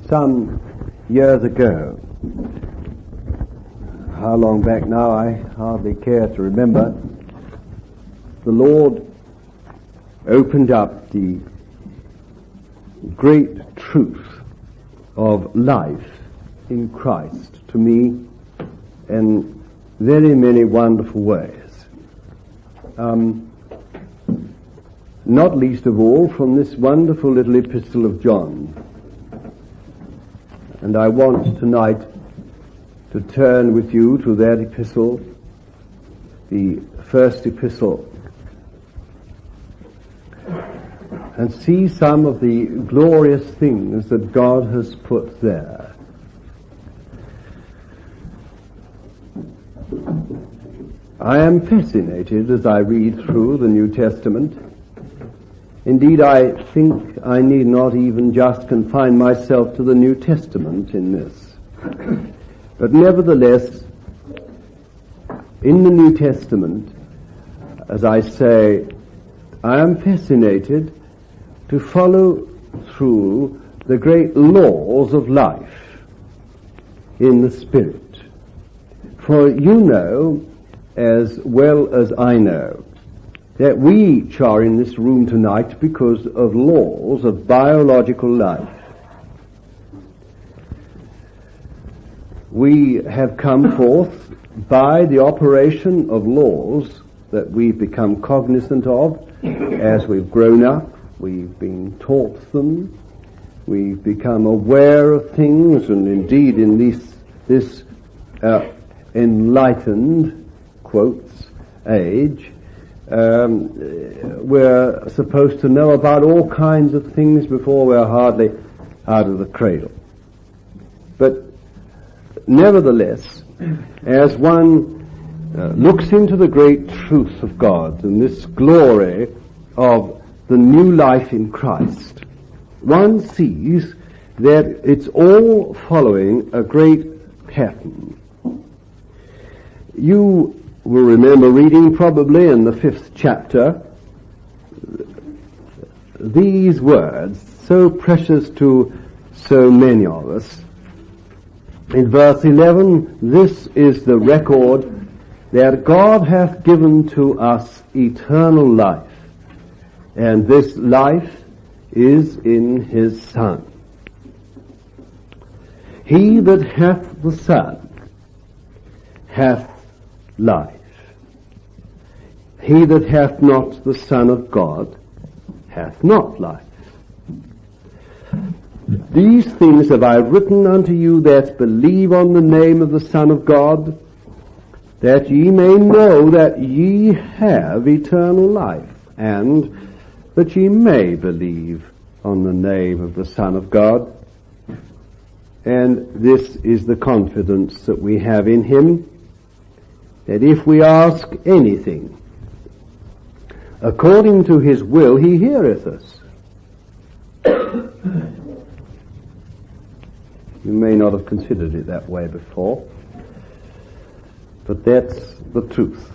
some years ago. How long back now, I hardly care to remember. The Lord opened up the great truth of life in Christ to me in very many wonderful ways. Not least of all from this wonderful little epistle of John. And I want tonight to turn with you to that epistle, the first epistle, and see some of the glorious things that God has put there. I am fascinated as I read through the New Testament. Indeed, I think I need not even just confine myself to the New Testament in this. But nevertheless, in the New Testament, as I say, I am fascinated to follow through the great laws of life in the Spirit. For you know, as well as I know, that we each are in this room tonight because of laws of biological life. We have come forth by the operation of laws that we've become cognizant of as we've grown up. We've been taught them. We've become aware of things, and indeed in this enlightened, quotes, age, we're supposed to know about all kinds of things before we're hardly out of the cradle. But nevertheless, as one looks into the great truth of God and this glory of the new life in Christ, one sees that it's all following a great pattern. You will remember reading probably in the 5th chapter these words, so precious to so many of us. In verse 11, this is the record that God hath given to us eternal life, and this life is in his Son. He that hath the Son hath life. He that hath not the Son of God hath not life. These things have I written unto you that believe on the name of the Son of God, that ye may know that ye have eternal life, and that ye may believe on the name of the Son of God. And this is the confidence that we have in him, that if we ask anything according to his will, he heareth us. You may not have considered it that way before, but that's the truth.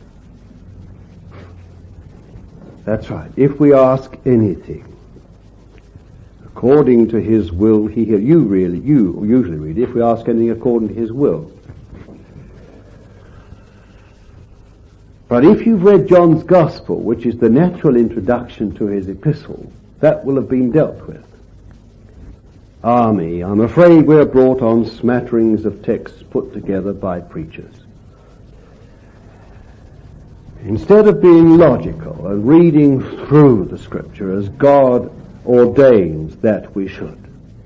That's right. If we ask anything according to his will, he hears. You usually read, if we ask anything according to his will. But if you've read John's Gospel, which is the natural introduction to his epistle, that will have been dealt with. Me, I'm afraid we're brought on smatterings of texts put together by preachers. Instead of being logical and reading through the Scripture as God ordains that we should,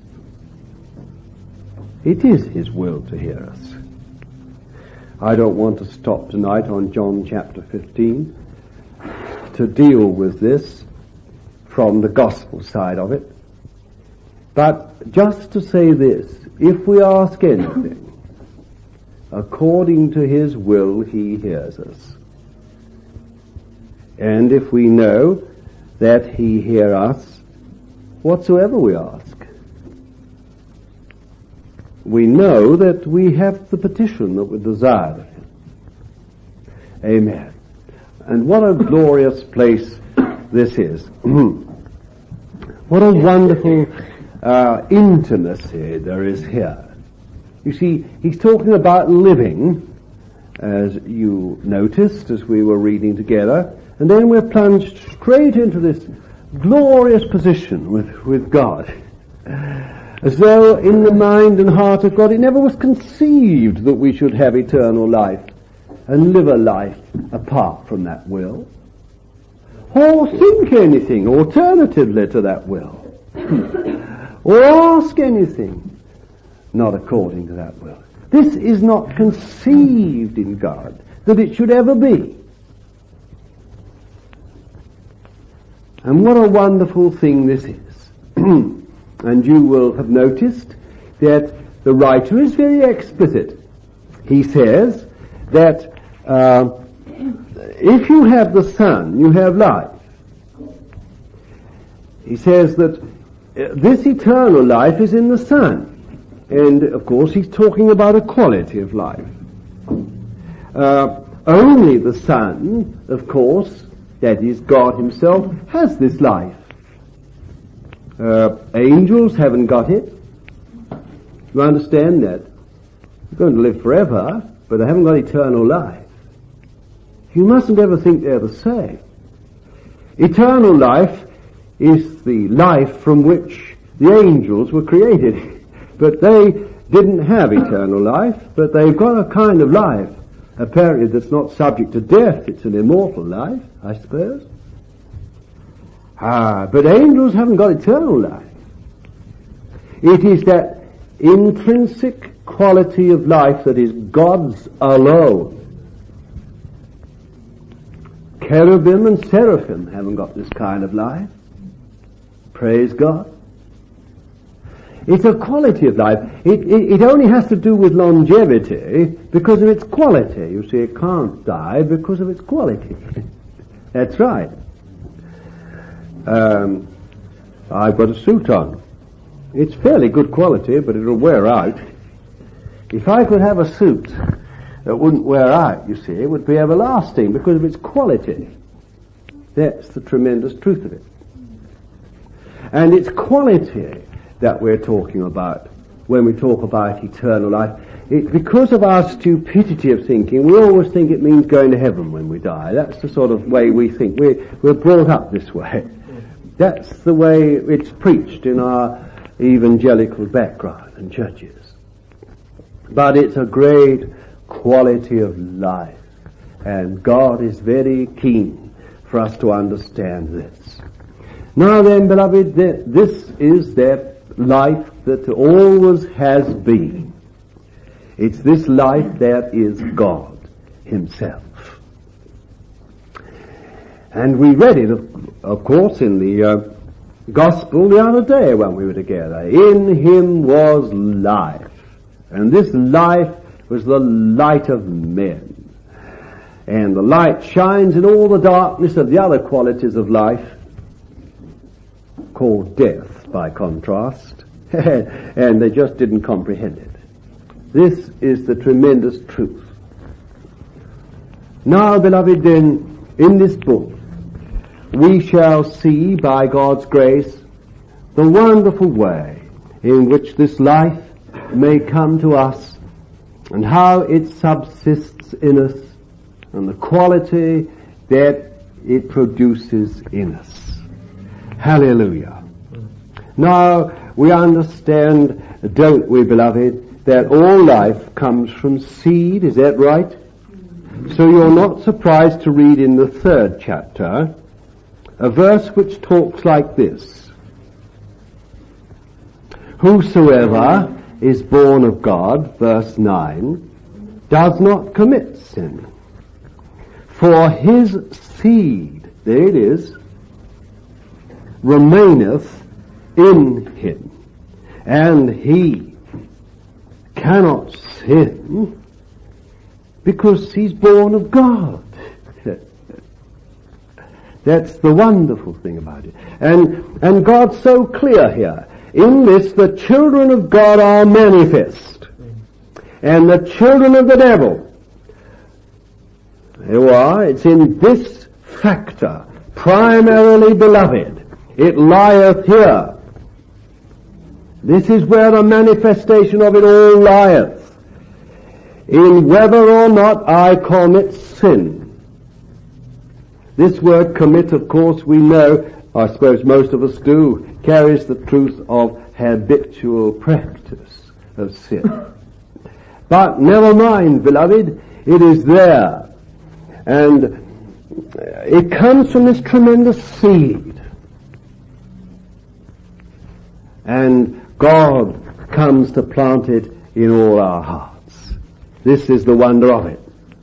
it is his will to hear us. I don't want to stop tonight on John chapter 15 to deal with this from the gospel side of it. But just to say this, if we ask anything according to his will, he hears us. And if we know that he hears us whatsoever we ask, we know that we have the petition that we desire of him. Amen. And what a glorious place this is. What a wonderful intimacy there is here. You see, he's talking about living, as you noticed as we were reading together, and then we're plunged straight into this glorious position with God. As though in the mind and heart of God it never was conceived that we should have eternal life and live a life apart from that will, or think anything alternatively to that will, or ask anything not according to that will. This is not conceived in God that it should ever be. And what a wonderful thing this is. And you will have noticed that the writer is very explicit. He says that if you have the Son, you have life. He says that this eternal life is in the Son. And, of course, he's talking about a quality of life. Only the Son, of course, that is God himself, has this life. Angels haven't got it. You understand that? They're going to live forever, but they haven't got eternal life. You mustn't ever think they're the same. Eternal life is the life from which the angels were created. But they didn't have eternal life, but they've got a kind of life, apparently, that's not subject to death. It's an immortal life, I suppose. But angels haven't got eternal life. It is that intrinsic quality of life that is God's alone. Cherubim and seraphim haven't got this kind of life. Praise God. It's a quality of life. It only has to do with longevity because of its quality. You see, it can't die because of its quality. That's right. I've got a suit on. It's fairly good quality, but it'll wear out. If I could have a suit that wouldn't wear out, you see, it would be everlasting because of its quality. That's the tremendous truth of it. And its quality that we're talking about when we talk about eternal life. Because of our stupidity of thinking, we always think it means going to heaven when we die. That's the sort of way we think. We're brought up this way. That's the way it's preached in our evangelical background and churches. But it's a great quality of life. And God is very keen for us to understand this. Now then, beloved, this is that life that always has been. It's this life that is God himself. And we read it, of course, in the Gospel the other day when we were together. In him was life. And this life was the light of men. And the light shines in all the darkness of the other qualities of life, called death by contrast, and they just didn't comprehend it. This is the tremendous truth. Now, beloved, then, in this book, we shall see by God's grace the wonderful way in which this life may come to us and how it subsists in us and the quality that it produces in us. Hallelujah. Now, we understand, don't we, beloved, that all life comes from seed, is that right? So you're not surprised to read in the 3rd chapter a verse which talks like this. Whosoever is born of God, verse 9, does not commit sin. For his seed, there it is, remaineth in him, and he cannot sin because he's born of God. That's the wonderful thing about it. And God's so clear here. In this, the children of God are manifest, and the children of the devil. There you are. It's in this factor, primarily, beloved. It lieth here. This is where the manifestation of it all lieth, in whether or not I commit sin. This word commit, of course, we know, I suppose most of us do, carries the truth of habitual practice of sin. But never mind, beloved, it is there. And it comes from this tremendous seed. And God comes to plant it in all our hearts. This is the wonder of it.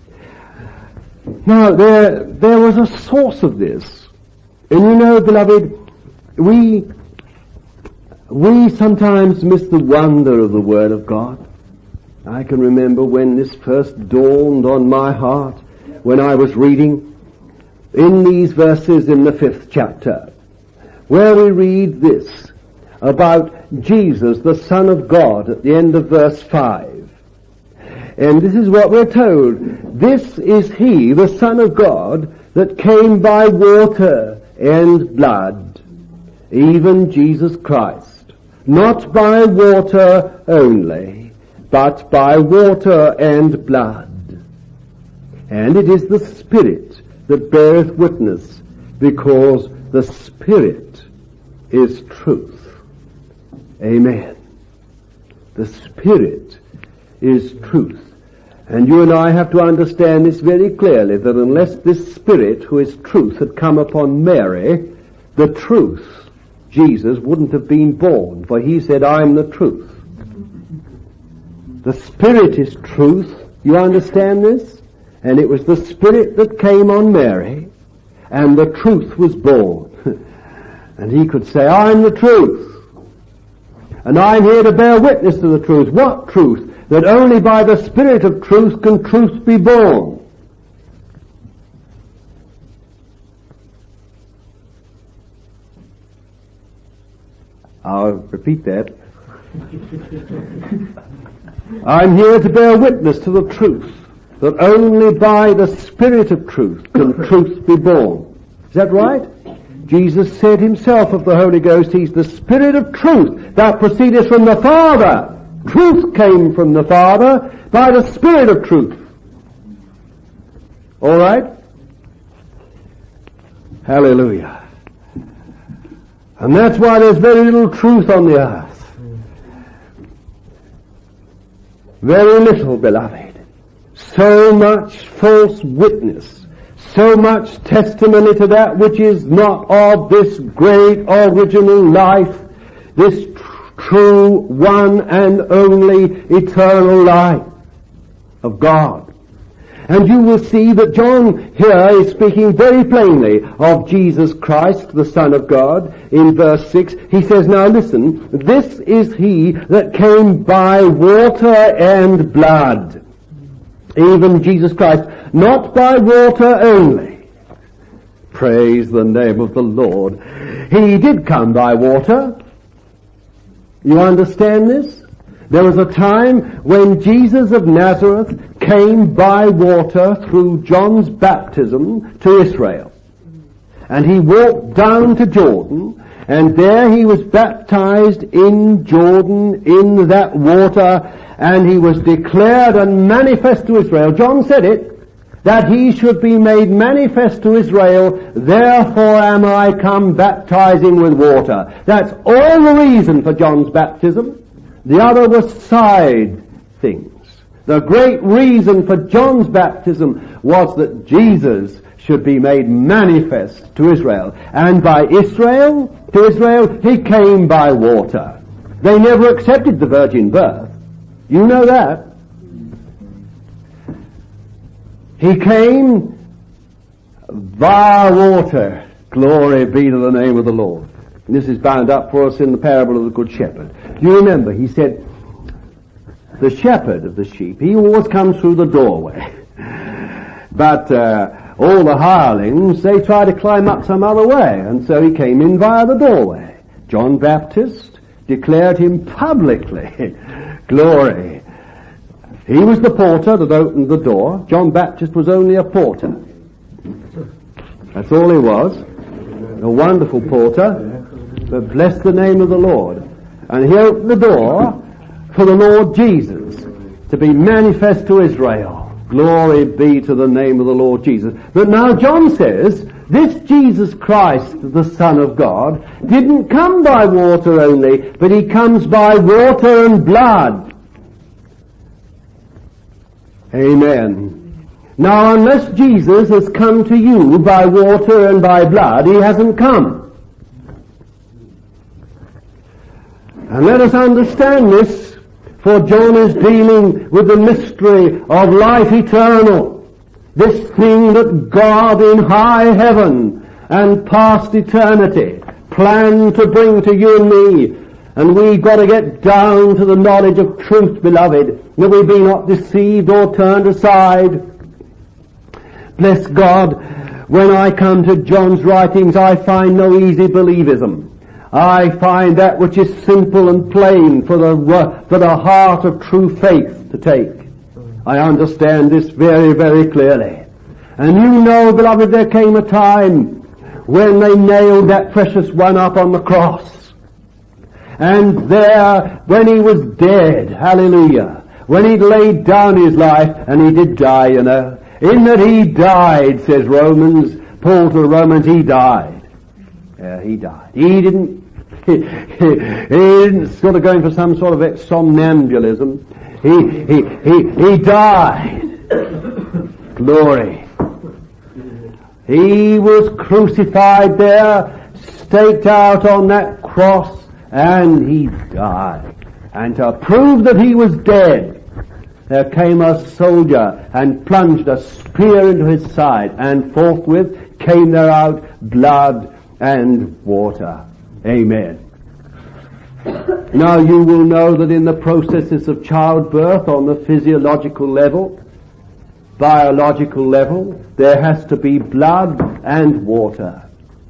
Now, there was a source of this. And you know, beloved, we sometimes miss the wonder of the Word of God. I can remember when this first dawned on my heart, when I was reading in these verses in the 5th chapter, where we read this about Jesus, the Son of God, at the end of verse 5. And this is what we're told. This is he, the Son of God, that came by water and blood, even Jesus Christ. Not by water only, but by water and blood. And it is the Spirit that beareth witness, because the Spirit is truth. Amen. The Spirit is truth. And you and I have to understand this very clearly, that unless this Spirit, who is truth, had come upon Mary, the truth, Jesus, wouldn't have been born, for he said, I'm the truth. The Spirit is truth. You understand this? And it was the Spirit that came on Mary, and the truth was born. And he could say, I'm the truth. And I'm here to bear witness to the truth. What truth? That only by the Spirit of truth can truth be born. I'll repeat that. I'm here to bear witness to the truth, that only by the Spirit of truth can truth be born. Is that right? Jesus said himself of the Holy Ghost, he's the Spirit of truth that proceedeth from the Father. Truth came from the Father by the Spirit of truth. All right? Hallelujah. And that's why there's very little truth on the earth. Very little, beloved. So much false witness. So much testimony to that which is not of this great original life, this true one and only eternal life of God. And you will see that John here is speaking very plainly of Jesus Christ, the Son of God. In verse 6, he says, now listen, this is he that came by water and blood. Even Jesus Christ, not by water only. Praise the name of the Lord. He did come by water. You understand this? There was a time when Jesus of Nazareth came by water through John's baptism to Israel. And he walked down to Jordan, and there he was baptized in Jordan in that water, and he was declared and manifest to Israel. John said it, that he should be made manifest to Israel, therefore am I come baptizing with water. That's all the reason for John's baptism. The other was side things. The great reason for John's baptism was that Jesus should be made manifest to Israel. And by Israel, to Israel, he came by water. They never accepted the virgin birth. You know that. He came via water. Glory be to the name of the Lord. And this is bound up for us in the parable of the Good Shepherd. You remember, he said, the shepherd of the sheep, he always comes through the doorway. But all the hirelings, they try to climb up some other way, and so he came in via the doorway. John Baptist declared him publicly. Glory. He was the porter that opened the door. John Baptist was only a porter. That's all he was. A wonderful porter. But bless the name of the Lord. And he opened the door for the Lord Jesus to be manifest to Israel. Glory be to the name of the Lord Jesus. But now John says, this Jesus Christ, the Son of God, didn't come by water only, but he comes by water and blood. Amen. Now, unless Jesus has come to you by water and by blood, he hasn't come. And let us understand this, for John is dealing with the mystery of life eternal. This thing that God in high heaven and past eternity planned to bring to you and me. And we've got to get down to the knowledge of truth, beloved, that we be not deceived or turned aside. Bless God, when I come to John's writings, I find no easy believism. I find that which is simple and plain for the heart of true faith to take. I understand this very, very clearly. And you know, beloved, there came a time when they nailed that precious one up on the cross. And there, when he was dead, hallelujah, when he'd laid down his life, and he did die, you know, in that he died, says Romans, Paul to the Romans, he died. Yeah, he died. He didn't sort of going for some sort of somnambulism. He died. Glory. He was crucified there, staked out on that cross, and he died. And to prove that he was dead, there came a soldier and plunged a spear into his side, and forthwith came there out blood and water. Amen. Now you will know that in the processes of childbirth on the physiological level, biological level, there has to be blood and water.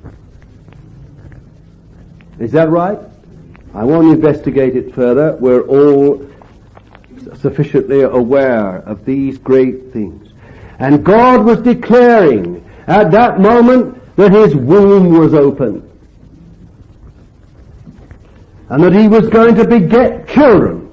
Is that right? I won't investigate it further. We're all sufficiently aware of these great things. And God was declaring at that moment that his womb was open. And that he was going to beget children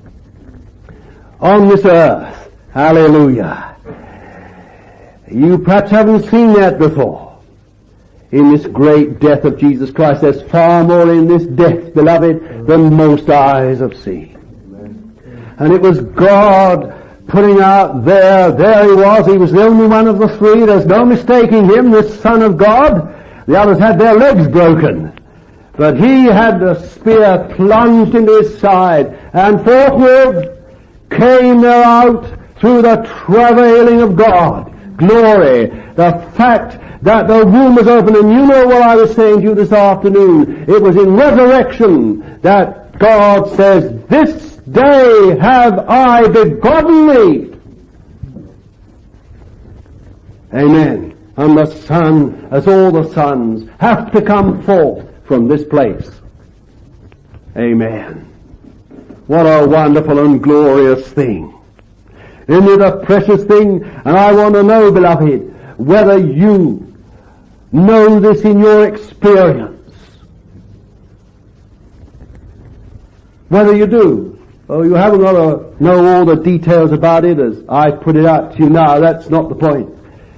on this earth. Hallelujah. You perhaps haven't seen that before. In this great death of Jesus Christ, there's far more in this death, beloved, than most eyes have seen. And it was God putting out there he was the only one of the three, there's no mistaking him, this Son of God. The others had their legs broken. But he had the spear plunged into his side, and forthwith came there out through the travailing of God. Glory. The fact that the womb was open, and you know what I was saying to you this afternoon. It was in resurrection that God says, this day have I begotten thee. Amen. And the Son, as all the sons, have to come forth from this place. Amen. What a wonderful and glorious thing. Isn't it a precious thing? And I want to know, beloved, whether you know this in your experience. Whether you do. Oh, you haven't got to know all the details about it as I put it out to you now. That's not the point.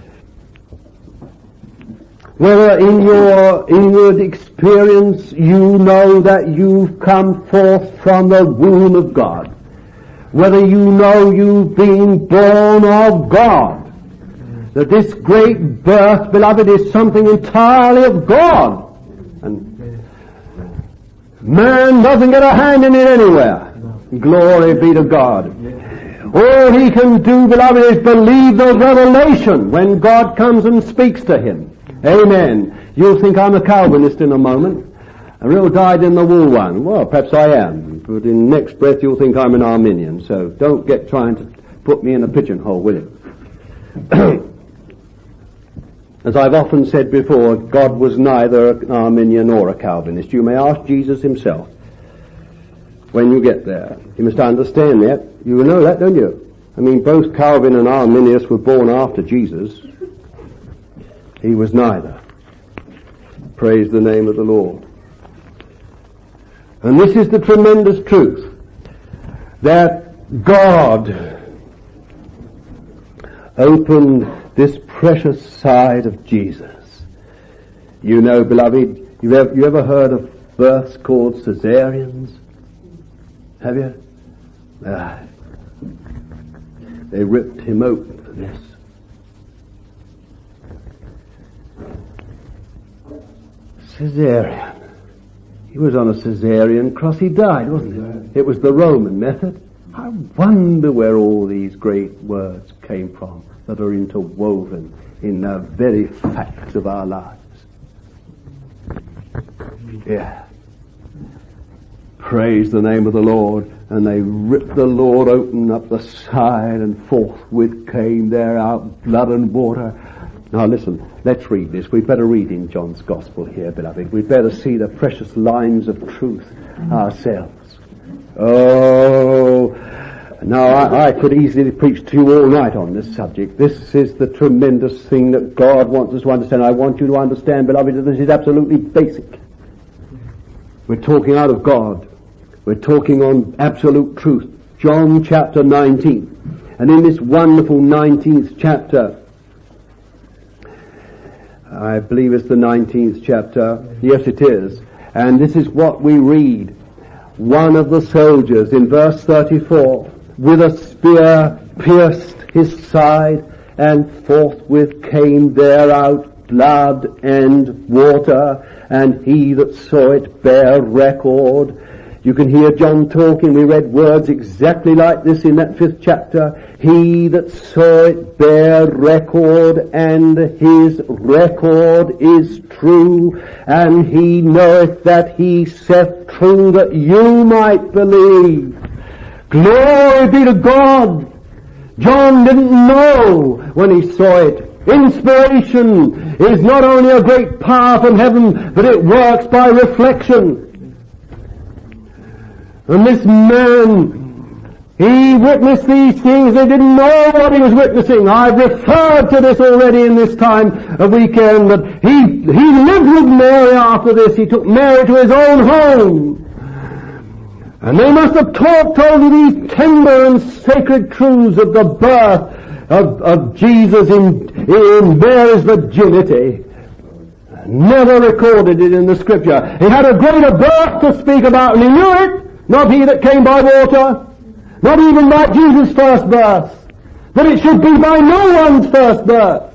Whether in your experience you know that you've come forth from the womb of God. Whether you know you've been born of God. That this great birth, beloved, is something entirely of God. And man doesn't get a hand in it anywhere. Glory be to God. All he can do, beloved, is believe the revelation when God comes and speaks to him. Amen. You'll think I'm a Calvinist in a moment. A real dyed-in-the-wool one. Well, perhaps I am. But in the next breath you'll think I'm an Arminian. So don't get trying to put me in a pigeonhole, will you? As I've often said before, God was neither an Arminian nor a Calvinist. You may ask Jesus himself when you get there. You must understand that. You know that, don't you? I mean, both Calvin and Arminius were born after Jesus. He was neither. Praise the name of the Lord. And this is the tremendous truth, that God opened this precious side of Jesus. You know, beloved, you ever heard of births called cesareans? Have you? They ripped him open for this. Caesarean. He was on a Caesarean cross. He died, wasn't it? It was the Roman method. I wonder where all these great words came from that are interwoven in the very facts of our lives. Yeah. Praise the name of the Lord. And they ripped the Lord open up the side, and forthwith came there out blood and water. Now listen, let's read this. We'd better read in John's Gospel here, beloved. We'd better see the precious lines of truth ourselves. Oh, now I could easily preach to you all night on this subject. This is the tremendous thing that God wants us to understand. I want you to understand, beloved, that this is absolutely basic. We're talking out of God. We're talking on absolute truth. John chapter 19. And in this wonderful 19th chapter, I believe it's the 19th chapter. Yes, it is. And this is what we read. One of the soldiers in verse 34, with a spear pierced his side, and forthwith came there out blood and water, and he that saw it bare record. You can hear John talking. We read words exactly like this in that 5th chapter. He that saw it bare record, and his record is true, and he knoweth that he saith true, that you might believe. Glory be to God. John didn't know when he saw it. Inspiration is not only a great power from heaven, but it works by reflection. And this man, he witnessed these things. They didn't know what he was witnessing. I've referred to this already in this time of weekend, but he lived with Mary after this. He took Mary to his own home. And they must have talked over these tender and sacred truths of the birth of Jesus in Mary's virginity. Never recorded it in the Scripture. He had a greater birth to speak about, and he knew it. Not he that came by water, not even by Jesus' first birth, but it should be by no one's first birth,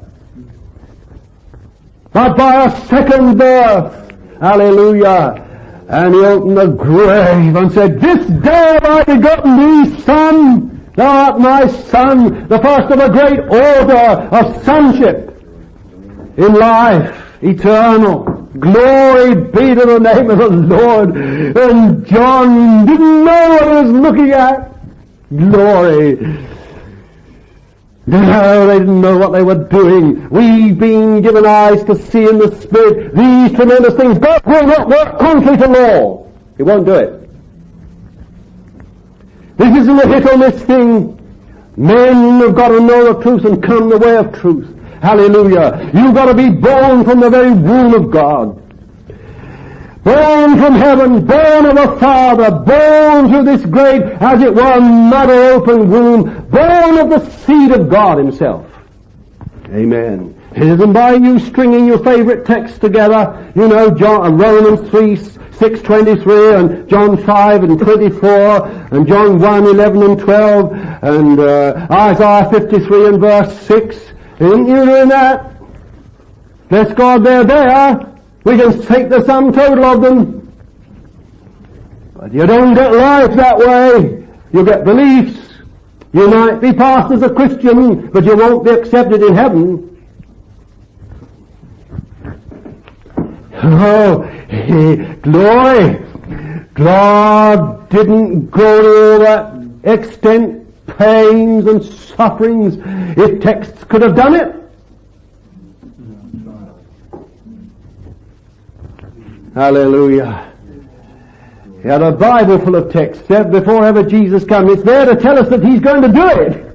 but by a second birth. Hallelujah. And he opened the grave and said, this day have I begotten thee, son. Thou art my son, the first of a great order of sonship in life eternal. Glory be to the name of the Lord. And John didn't know what he was looking at. Glory. No, they didn't know what they were doing. We've been given eyes to see in the Spirit these tremendous things. God will not work contrary to law. He won't do it. This isn't a hit or miss thing. Men have got to know the truth and come the way of truth. Hallelujah. You've got to be born from the very womb of God. Born from heaven, born of a Father, born through this great, as it were, mother open womb, born of the seed of God himself. Amen. It isn't by you stringing your favorite texts together, you know, Romans 6:23 and John 5:24 and John 1:11-12 and Isaiah 53 and verse 6. Isn't you doing that? Bless God, they're there. We can take the sum total of them. But you don't get life that way. You get beliefs. You might be passed as a Christian, but you won't be accepted in heaven. Oh, glory! God didn't go to all that extent, pains and sufferings, if texts could have done it. Hallelujah. He had a Bible full of texts before ever Jesus came. It's there to tell us that he's going to do it.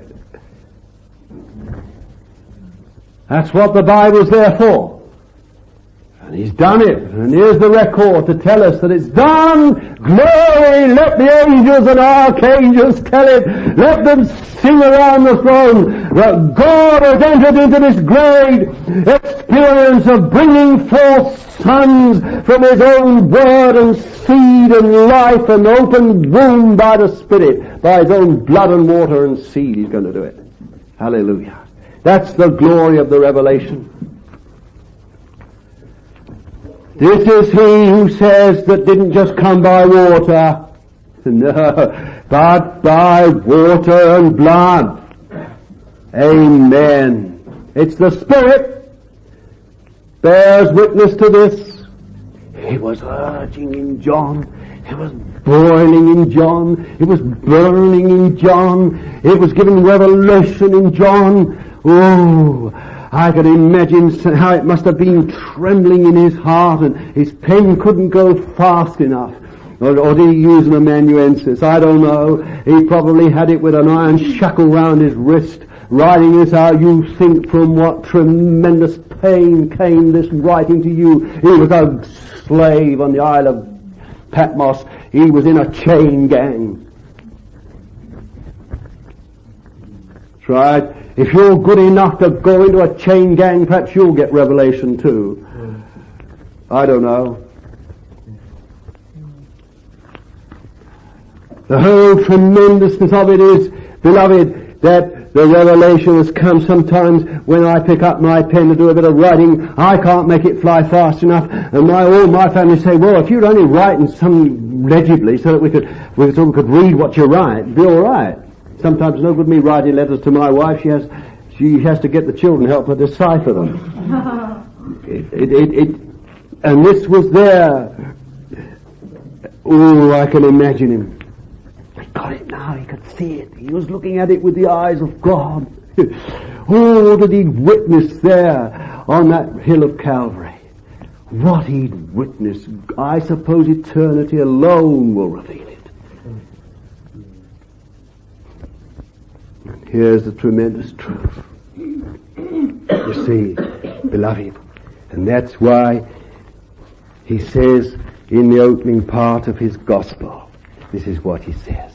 That's what the Bible's there for. And he's done it. And here's the record to tell us that it's done. Glory! Let the angels and archangels tell it. Let them sing around the throne that God has entered into this great experience of bringing forth sons from his own word and seed and life and open womb by the Spirit. By his own blood and water and seed he's going to do it. Hallelujah. That's the glory of the revelation. This is he who says that didn't just come by water, no, but by water and blood. Amen. It's the Spirit bears witness to this. It was urging in John. It was boiling in John. It was burning in John. It was giving revelation in John. Oh, I can imagine how it must have been trembling in his heart, and his pen couldn't go fast enough. Or did he use an amanuensis? I don't know. He probably had it with an iron shackle round his wrist, writing this out. You think from what tremendous pain came this writing to you. He was a slave on the Isle of Patmos. He was in a chain gang. That's right. If you're good enough to go into a chain gang, perhaps you'll get revelation too. I don't know. The whole tremendousness of it is, beloved, that the revelation has come sometimes when I pick up my pen to do a bit of writing. I can't make it fly fast enough, and all my family say, well, if you'd only write in some legibly so that we could read what you write, it'd be all right. Sometimes it's no good me writing letters to my wife. She has to get the children help her decipher them. And this was there. Oh, I can imagine him. He got it now. He could see it. He was looking at it with the eyes of God. Oh, did he witness there on that hill of Calvary? What he'd witnessed, I suppose eternity alone will reveal it. Here's the tremendous truth. You see, beloved, and that's why he says in the opening part of his gospel, this is what he says.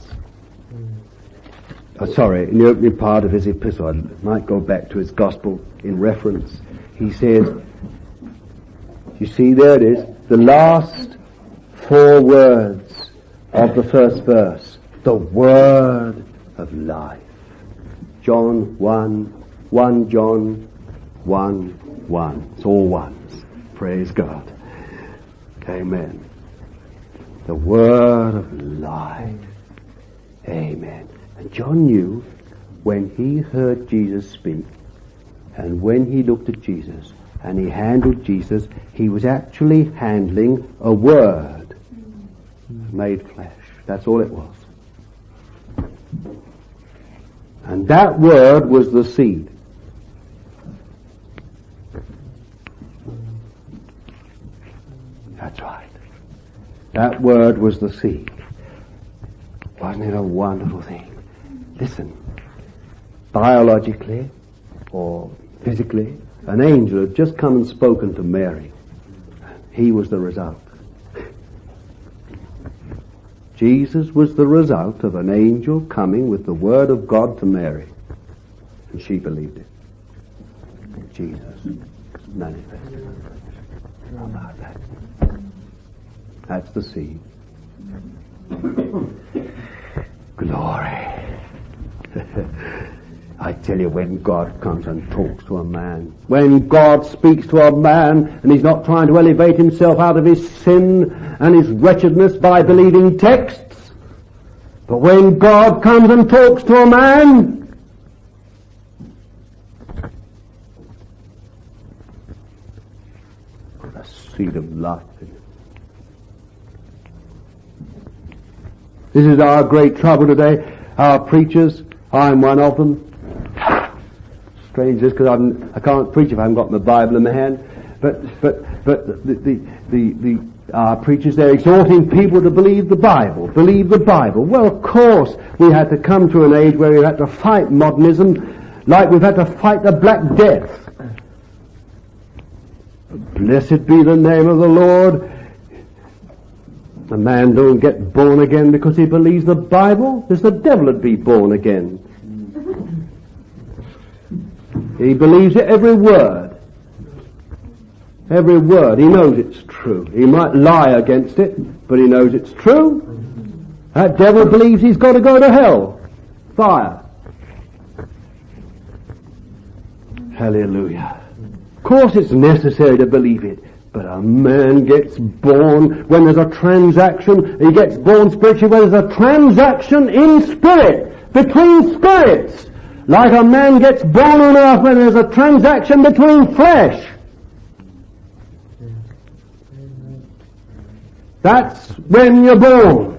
In the opening part of his epistle, I might go back to his gospel in reference. He says, you see, there it is, the last 4 words of the first verse, the word of life. John 1 John 1. It's all ones. Praise God. Amen. The word of life. Amen. And John knew when he heard Jesus speak, and when he looked at Jesus, and he handled Jesus, he was actually handling a word made flesh. That's all it was. And that word was the seed. That's right. That word was the seed. Wasn't it a wonderful thing? Listen, biologically or physically, an angel had just come and spoken to Mary. He was the result. Jesus was the result of an angel coming with the word of God to Mary. And she believed it. Jesus manifested. How about that? That's the seed. Glory. I tell you, when God comes and talks to a man, when God speaks to a man, and he's not trying to elevate himself out of his sin and his wretchedness by believing texts, but when God comes and talks to a man, with a seed of life in it. This is our great trouble today. Our preachers, I'm one of them. Strange this, because I can't preach if I haven't got my Bible in my hand. But our preachers, they're exhorting people to believe the Bible. Believe the Bible. Well, of course, we had to come to an age where we had to fight modernism like we've had to fight the Black Death. Blessed be the name of the Lord. A man don't get born again because he believes the Bible. There's the devil that'd be born again. He believes it every word. Every word. He knows it's true. He might lie against it, but he knows it's true. That devil believes he's got to go to hell. Fire. Hallelujah. Of course it's necessary to believe it. But a man gets born when there's a transaction. He gets born spiritually when there's a transaction in spirit, between spirits. Like a man gets born on earth when there's a transaction between flesh. That's when you're born.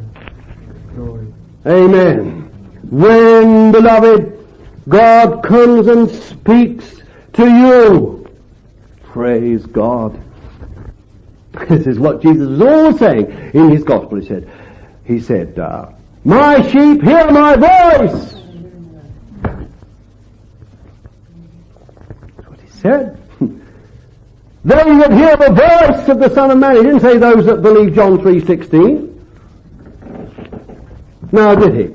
Amen. When, beloved, God comes and speaks to you, praise God. This is what Jesus was always saying in his gospel. He said, my sheep hear my voice. That's what he said. They that hear the voice of the Son of Man. He didn't say those that believe John 3:16. No, did he?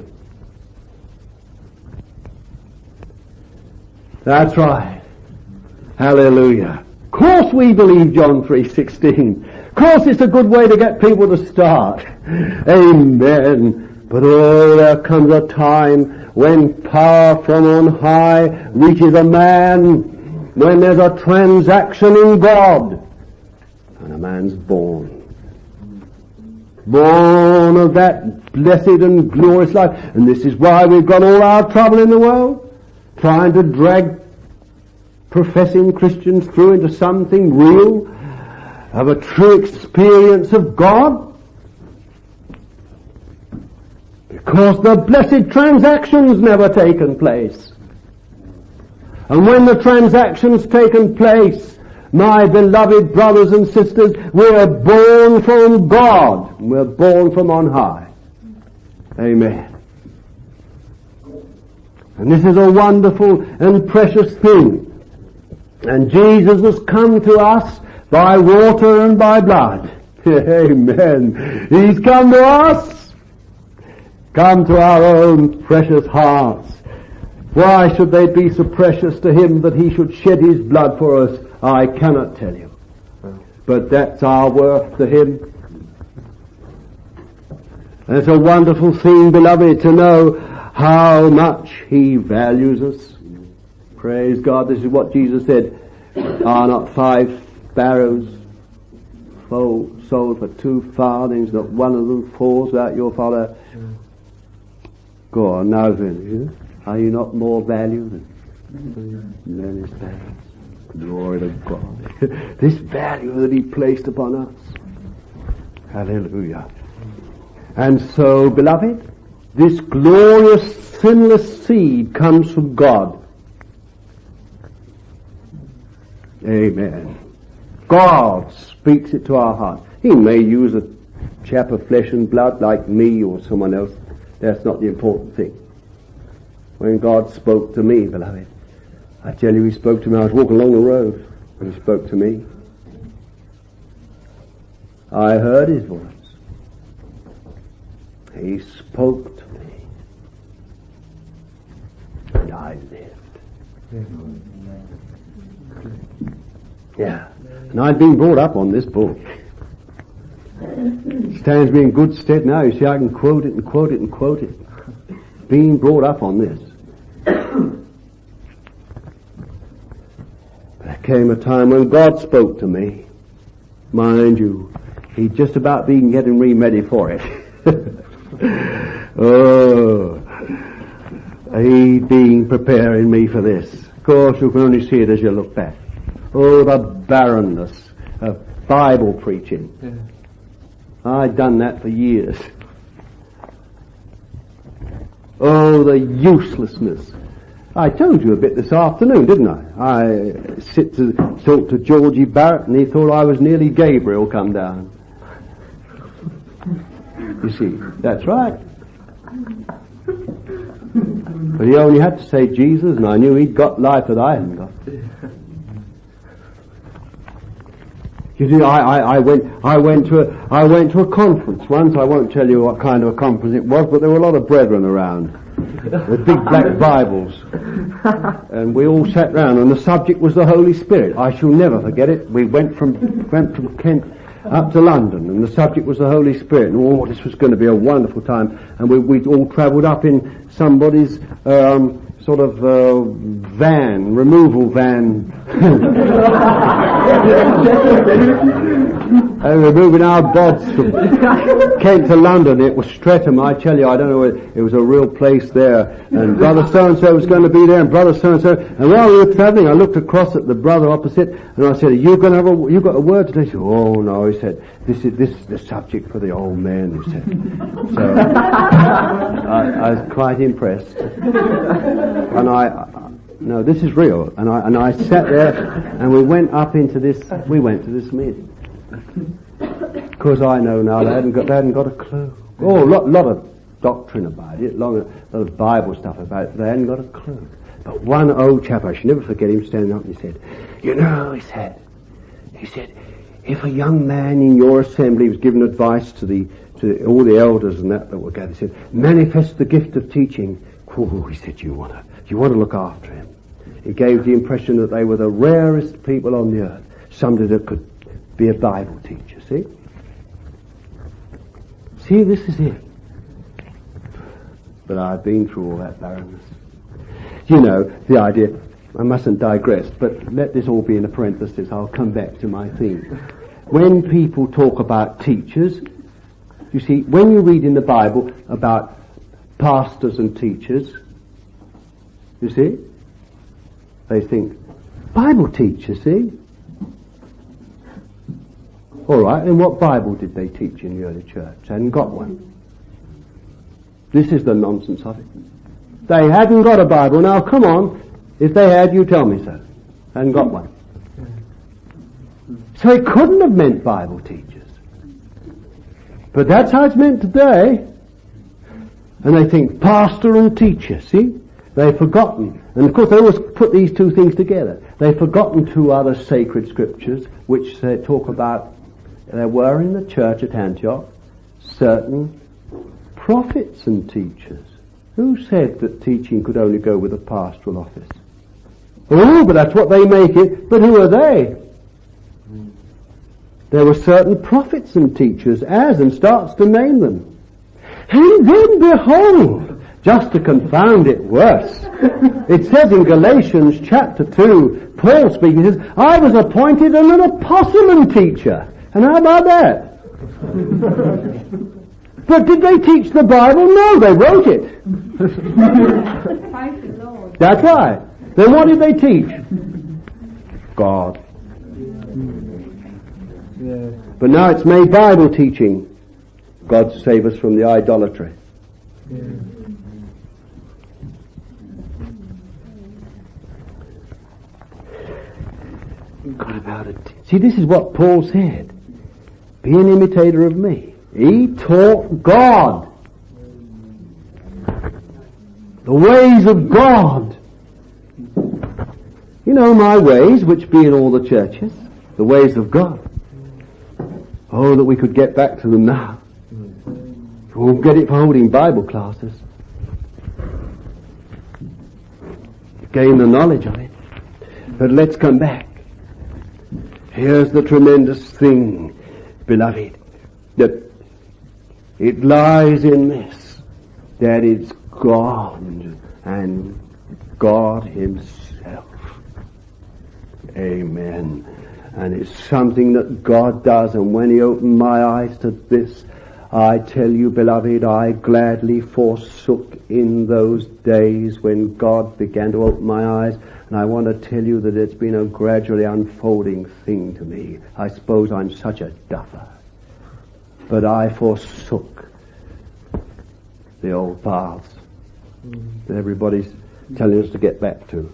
That's right. Hallelujah. Of course we believe John 3:16. Of course it's a good way to get people to start. Amen. But there comes a time when power from on high reaches a man, when there's a transaction in God, and a man's born. Born of that blessed and glorious life. And this is why we've got all our trouble in the world, trying to drag professing Christians through into something real, of a true experience of God, because the blessed transaction's never taken place. And when the transaction's taken place, my beloved brothers and sisters, we're born from God. We're born from on high. Amen. And this is a wonderful and precious thing. And Jesus has come to us by water and by blood. Amen. He's come to us. Come to our own precious hearts. Why should they be so precious to him that he should shed his blood for us? I cannot tell you. But that's our worth to him. And it's a wonderful thing, beloved, to know how much he values us. Praise God. This is what Jesus said. Are not 5 sparrows sold for 2 farthings, not one of them falls without your Father? Go on, now then. Are you not more valued than many sparrows? Glory to God. This value that he placed upon us. Hallelujah. And so, beloved, this glorious sinless seed comes from God. Amen. God speaks it to our heart. He may use a chap of flesh and blood like me or someone else. That's not the important thing. When God spoke to me, beloved, I tell you, he spoke to me. I was walking along the road and he spoke to me. I heard his voice. He spoke to me. And I lived. Yeah. And I'd been brought up on this book. It stands me in good stead now. You see, I can quote it and quote it and quote it. Being brought up on this. There came a time when God spoke to me. Mind you, he'd just about been getting me ready for it. Oh, he'd been preparing me for this. Of course, you can only see it as you look back. Oh, the barrenness of Bible preaching. I'd done that for years. Oh, the uselessness. I told you a bit this afternoon, didn't I? I talked to Georgie Barrett and he thought I was nearly Gabriel come down. You see, that's right. But he only had to say Jesus and I knew he'd got life that I hadn't got. You see, I went to a conference once. I won't tell you what kind of a conference it was, but there were a lot of brethren around with big black Bibles, and we all sat round, and the subject was the Holy Spirit. I shall never forget it. We went from Kent up to London, and the subject was the Holy Spirit. And this was going to be a wonderful time. And we all travelled up in somebody's sort of removal van. And we're moving our bods from Kent to London. It was Streatham, I tell you, I don't know, it was a real place there. And brother so-and-so was going to be there, and brother so-and-so. And while we were travelling, I looked across at the brother opposite, and I said, you got a word today? He said, oh no, he said, this is the subject for the old man, he said. So, I was quite impressed. And no, this is real. And I sat there, and we went to this meeting. Because I know now they hadn't got a clue. Oh, a lot of doctrine about it, a lot of Bible stuff about it, but they hadn't got a clue. But one old chap, I shall never forget him, standing up and he said, you know, he said, if a young man in your assembly was given advice to all the elders and that were gathered, he said, manifest the gift of teaching. Oh, he said, you want to look after him. He gave the impression that they were the rarest people on the earth, somebody that could be a Bible teacher, see? See, this is it. But I've been through all that barrenness. You know, the idea, I mustn't digress, but let this all be in a parenthesis. I'll come back to my theme. When people talk about teachers, you see, when you read in the Bible about pastors and teachers, you see, they think, Bible teachers, see? All right, and what Bible did they teach in the early church? They hadn't got one. This is the nonsense of it. They hadn't got a Bible. Now, come on. If they had, you tell me so. They hadn't got one. So it couldn't have meant Bible teachers. But that's how it's meant today. And they think pastor and teacher, see? They've forgotten. And of course they always put these two things together. They've forgotten two other sacred scriptures which they talk about. There were in the church at Antioch certain prophets and teachers. Who said that teaching could only go with a pastoral office? Oh, but that's what they make it. But who are they? There were certain prophets and teachers, and starts to name them. And then behold, just to confound it worse, it says in Galatians chapter 2, Paul speaking, he says, I was appointed an apostle and teacher. And how about that? But did they teach the Bible? No, they wrote it. That's right. Then what did they teach? God. But now it's made Bible teaching. God save us from the idolatry. God about it. See, this is what Paul said. Be an imitator of me. He taught God. The ways of God. You know my ways, which be in all the churches. The ways of God. Oh, that we could get back to them now. We'll get it for holding Bible classes. Gain the knowledge of it. But let's come back. Here's the tremendous thing, beloved, that it lies in this, that it's God and God Himself. Amen. And it's something that God does, and when He opened my eyes to this, I tell you, beloved, I gladly forsook in those days when God began to open my eyes. And I want to tell you that it's been a gradually unfolding thing to me. I suppose I'm such a duffer. But I forsook the old paths that everybody's telling us to get back to.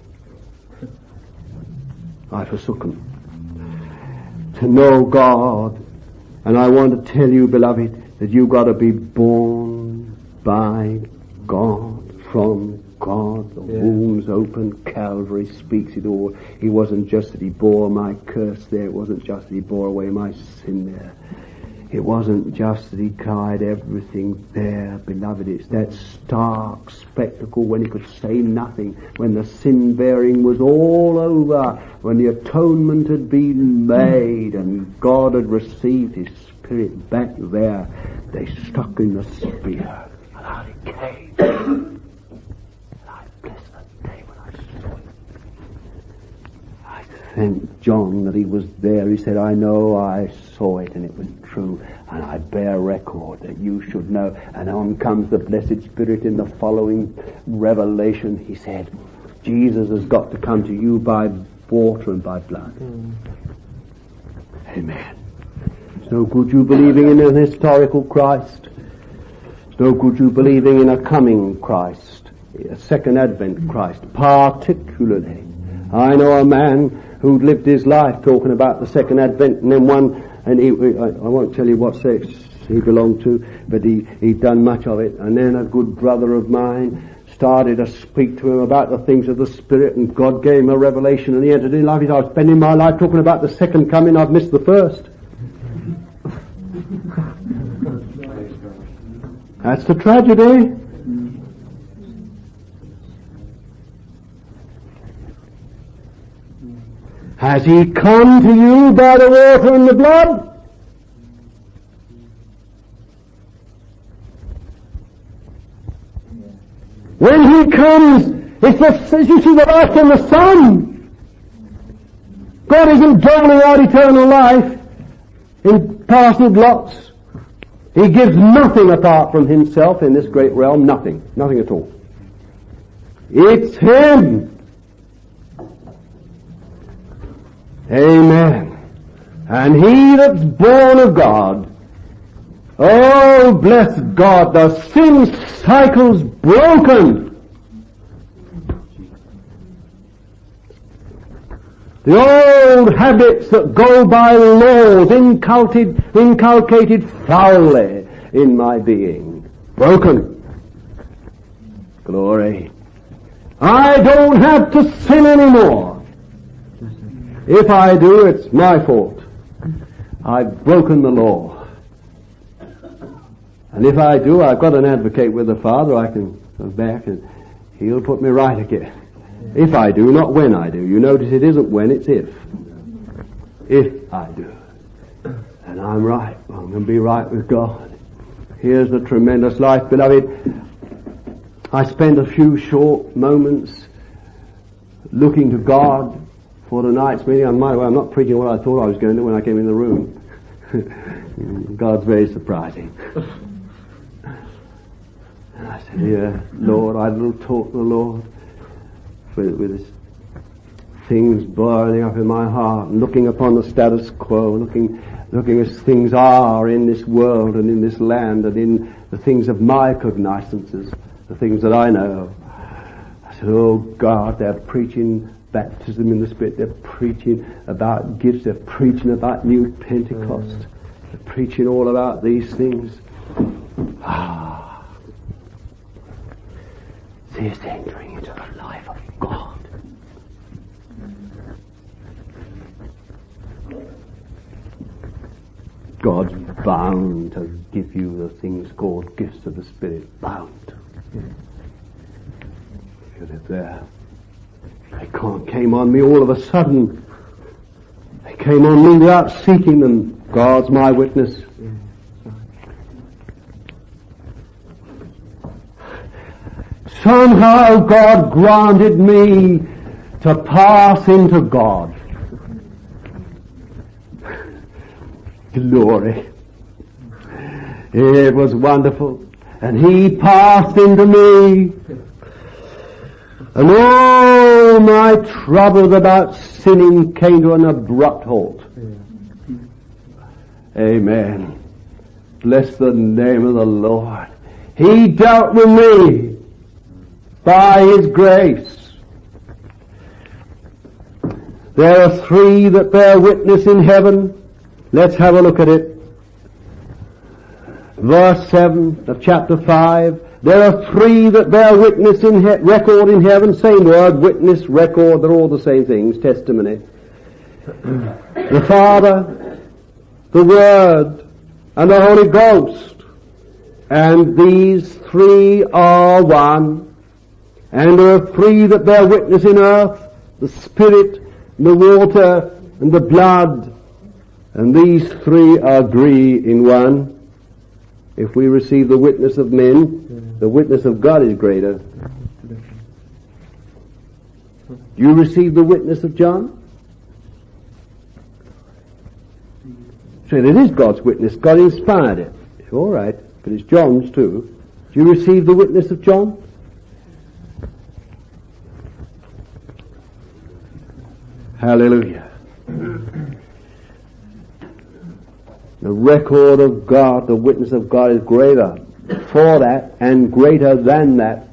I forsook them. To know God. And I want to tell you, beloved, that you've got to be born by God, from God, the womb's open, Calvary speaks it all. It wasn't just that he bore my curse there, it wasn't just that he bore away my sin there. It wasn't just that he cried everything there, beloved. It's that stark spectacle when he could say nothing, when the sin-bearing was all over, when the atonement had been made and God had received his Spirit back there. They stuck in the spear, and out it came. And I blessed that day when I saw it. I thanked John that he was there. He said, I know I saw it and it was true, and I bear record that you should know. And on comes the blessed Spirit in the following revelation. He said, Jesus has got to come to you by water and by blood. Amen. It's no good you believing in an historical Christ. It's no good you believing in a coming Christ, a second advent Christ, particularly. I know a man who lived his life talking about the second advent, and then I won't tell you what sex he belonged to, but he'd done much of it, and then a good brother of mine started to speak to him about the things of the Spirit, and God gave him a revelation, and he entered in life. He said, I was spending my life talking about the second coming, I've missed the first. That's the tragedy. Has he come to you by the water and the blood? When he comes, it's you see the light from the sun. God isn't doling out eternal life in parcel blocks. He gives nothing apart from himself in this great realm. Nothing at all. It's him. Amen. And he that's born of God, oh, bless God, the sin cycle's broken. The old habits that go by laws inculcated foully in my being, broken. Glory. I don't have to sin anymore. If I do, it's my fault. I've broken the law. And if I do, I've got an advocate with the Father. I can go back and he'll put me right again. If I do, not when I do. You notice it isn't when, it's if. If I do. And I'm right. I'm going to be right with God. Here's the tremendous life, beloved. I spent a few short moments looking to God for tonight's meeting. On my way, I'm not preaching what I thought I was going to when I came in the room. God's very surprising. And I said, yeah, Lord, I had a little talk to the Lord with this things boiling up in my heart, and looking upon the status quo, looking as things are in this world and in this land and in the things of my cognizances, the things that I know. I said, oh God, they're preaching baptism in the Spirit, they're preaching about gifts, they're preaching about new Pentecost, they're preaching all about these things. See, it's entering into the life of God. God's bound to give you the things called gifts of the Spirit. Bound. You live there. They came on me all of a sudden. They came on me without seeking them. God's my witness. Somehow God granted me to pass into God. Glory. It was wonderful. And He passed into me. And all my troubles about sinning came to an abrupt halt. Amen. Bless the name of the Lord. He dealt with me by His grace. There are 3 that bear witness in heaven. Let's have a look at it. Verse 7 of chapter 5. There are three that bear witness in record in heaven. Same word, witness, record, they're all the same things, testimony. The Father, the Word, and the Holy Ghost. And these three are one. And there are three that bear witness in earth, the Spirit, and the water, and the blood. And these three agree in one. If we receive the witness of men, the witness of God is greater. Do you receive the witness of John? So it is God's witness. God inspired it. All right, but it's John's too. Do you receive the witness of John? Hallelujah. The record of God, the witness of God is greater for that and greater than that.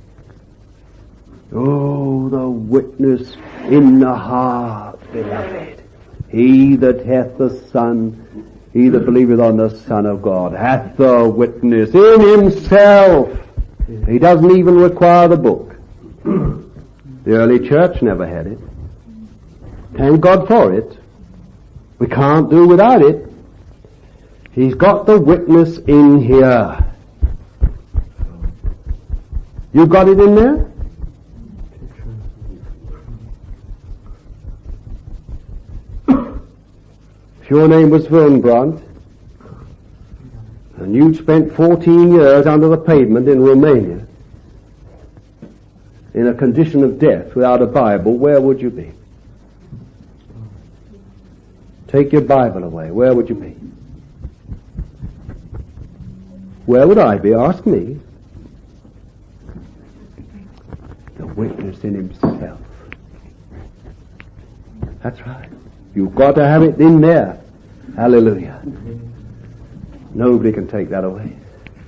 Oh, the witness in the heart, beloved. He that hath the Son, he that believeth on the Son of God, hath the witness in himself. He doesn't even require the book. The early church never had it. Thank God for it. We can't do without it. He's got the witness in here. You got it in there? If your name was Wurmbrand, and you'd spent 14 years under the pavement in Romania, in a condition of death without a Bible, where would you be? Take your Bible away, where would you be? Where would I be? Ask me. The witness in himself. That's right. You've got to have it in there. Hallelujah. Nobody can take that away.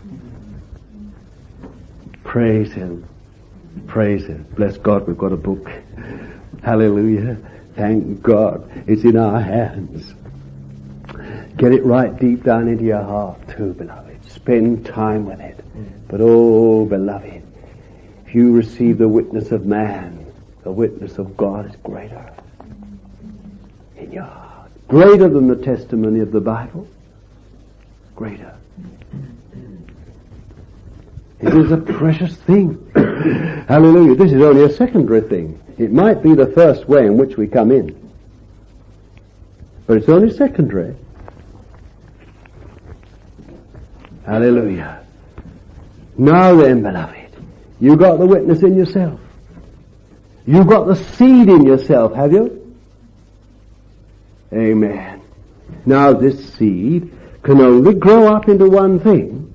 Praise him. Praise him. Bless God, we've got a book. Hallelujah. Thank God. It's in our hands. Get it right deep down into your heart too, beloved. Spend time with it. But oh, beloved, if you receive the witness of man, the witness of God is greater in your heart. Greater than the testimony of the Bible. Greater. It is a precious thing. Hallelujah. This is only a secondary thing. It might be the first way in which we come in. But it's only secondary. Hallelujah. Now then, beloved, you got the witness in yourself. You got the seed in yourself, have you? Amen. Now this seed can only grow up into one thing.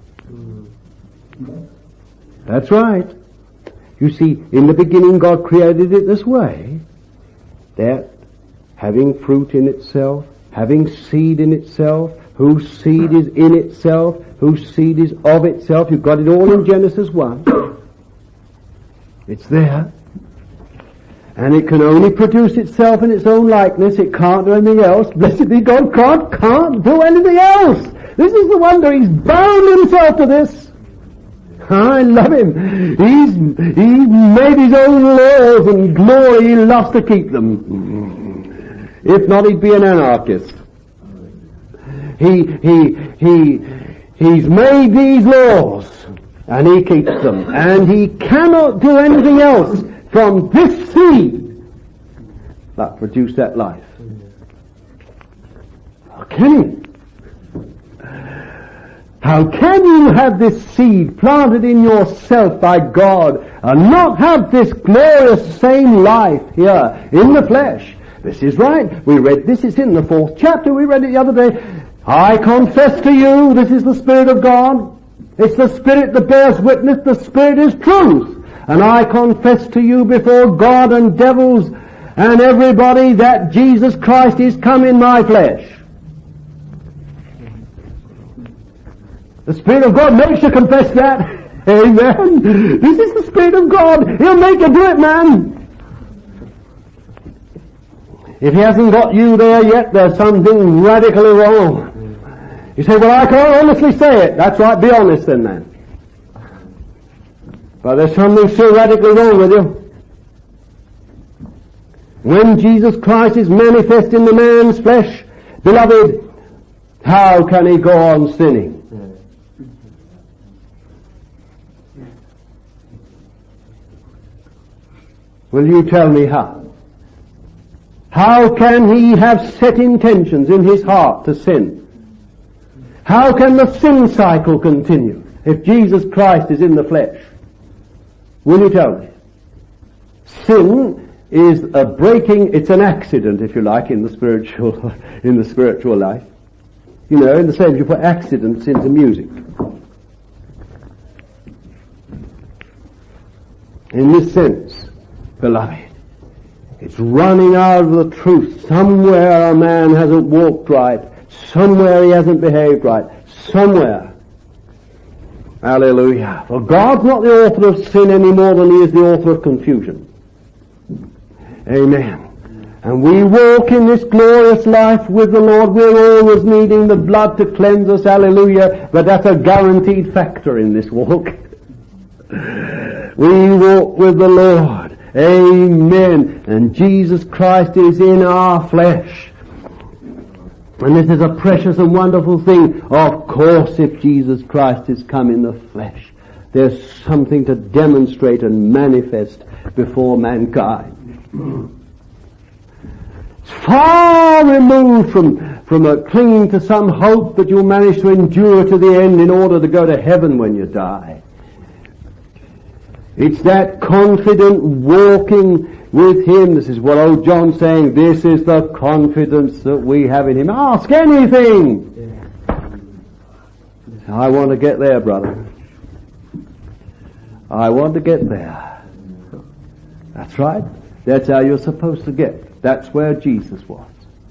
That's right. You see, in the beginning God created it this way. That having fruit in itself, having seed in itself, whose seed is in itself, whose seed is of itself. You've got it all in Genesis 1. It's there. And it can only produce itself in its own likeness. It can't do anything else. Blessed be God, God can't do anything else. This is the wonder. He's bound himself to this. I love him. He's made his own laws and glory. He loves to keep them. If not, he'd be an anarchist. He's made these laws and he keeps them, and he cannot do anything else from this seed but produce that life. How can he? How can you have this seed planted in yourself by God and not have this glorious same life here in the flesh? This is right. We read this. It's in the 4th chapter. We read it the other day. I confess to you, this is the Spirit of God. It's the Spirit that bears witness. The Spirit is truth. And I confess to you before God and devils and everybody that Jesus Christ is come in my flesh. The Spirit of God makes you confess that. Amen. This is the Spirit of God. He'll make you do it, man. If he hasn't got you there yet, there's something radically wrong. You say, well, I can't honestly say it. That's right, be honest then, man. But there's something so radically wrong with you. When Jesus Christ is manifest in the man's flesh, beloved, how can he go on sinning? Will you tell me how? How can he have set intentions in his heart to sin? How can the sin cycle continue if Jesus Christ is in the flesh? Will you tell me? Sin is a breaking, it's an accident, if you like, in the spiritual life. You know, in the same as you put accidents into music. In this sense, beloved, it's running out of the truth. Somewhere a man hasn't walked right. Somewhere he hasn't behaved right. Somewhere. Hallelujah. For God's not the author of sin any more than he is the author of confusion. Amen. And we walk in this glorious life with the Lord. We're always needing the blood to cleanse us. Hallelujah. But that's a guaranteed factor in this walk. We walk with the Lord. Amen. And Jesus Christ is in our flesh. And this is a precious and wonderful thing. Of course, if Jesus Christ is come in the flesh, there's something to demonstrate and manifest before mankind. It's far removed from a clinging to some hope that you'll manage to endure to the end in order to go to heaven when you die. It's that confident walking with him. This is what old John's saying. This is the confidence that we have in him. Ask anything. I want to get there, brother. I want to get there. That's right. That's how you're supposed to get. That's where Jesus was.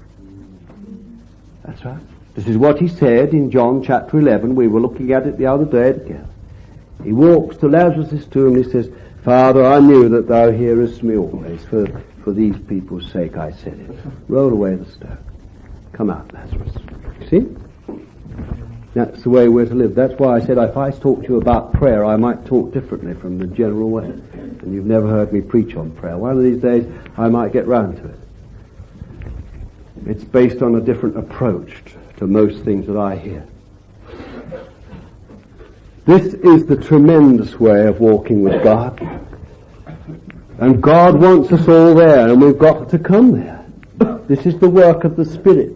That's right. This is what he said in John chapter 11. We were looking at it the other day together. He walks to Lazarus' tomb and he says, Father, I knew that thou hearest me always. For these people's sake I said it. Roll away the stone. Come out, Lazarus. See? That's the way we're to live. That's why I said if I talk to you about prayer, I might talk differently from the general way. And you've never heard me preach on prayer. One of these days I might get round to it. It's based on a different approach to most things that I hear. This is the tremendous way of walking with God. And God wants us all there, and we've got to come there. This is the work of the Spirit.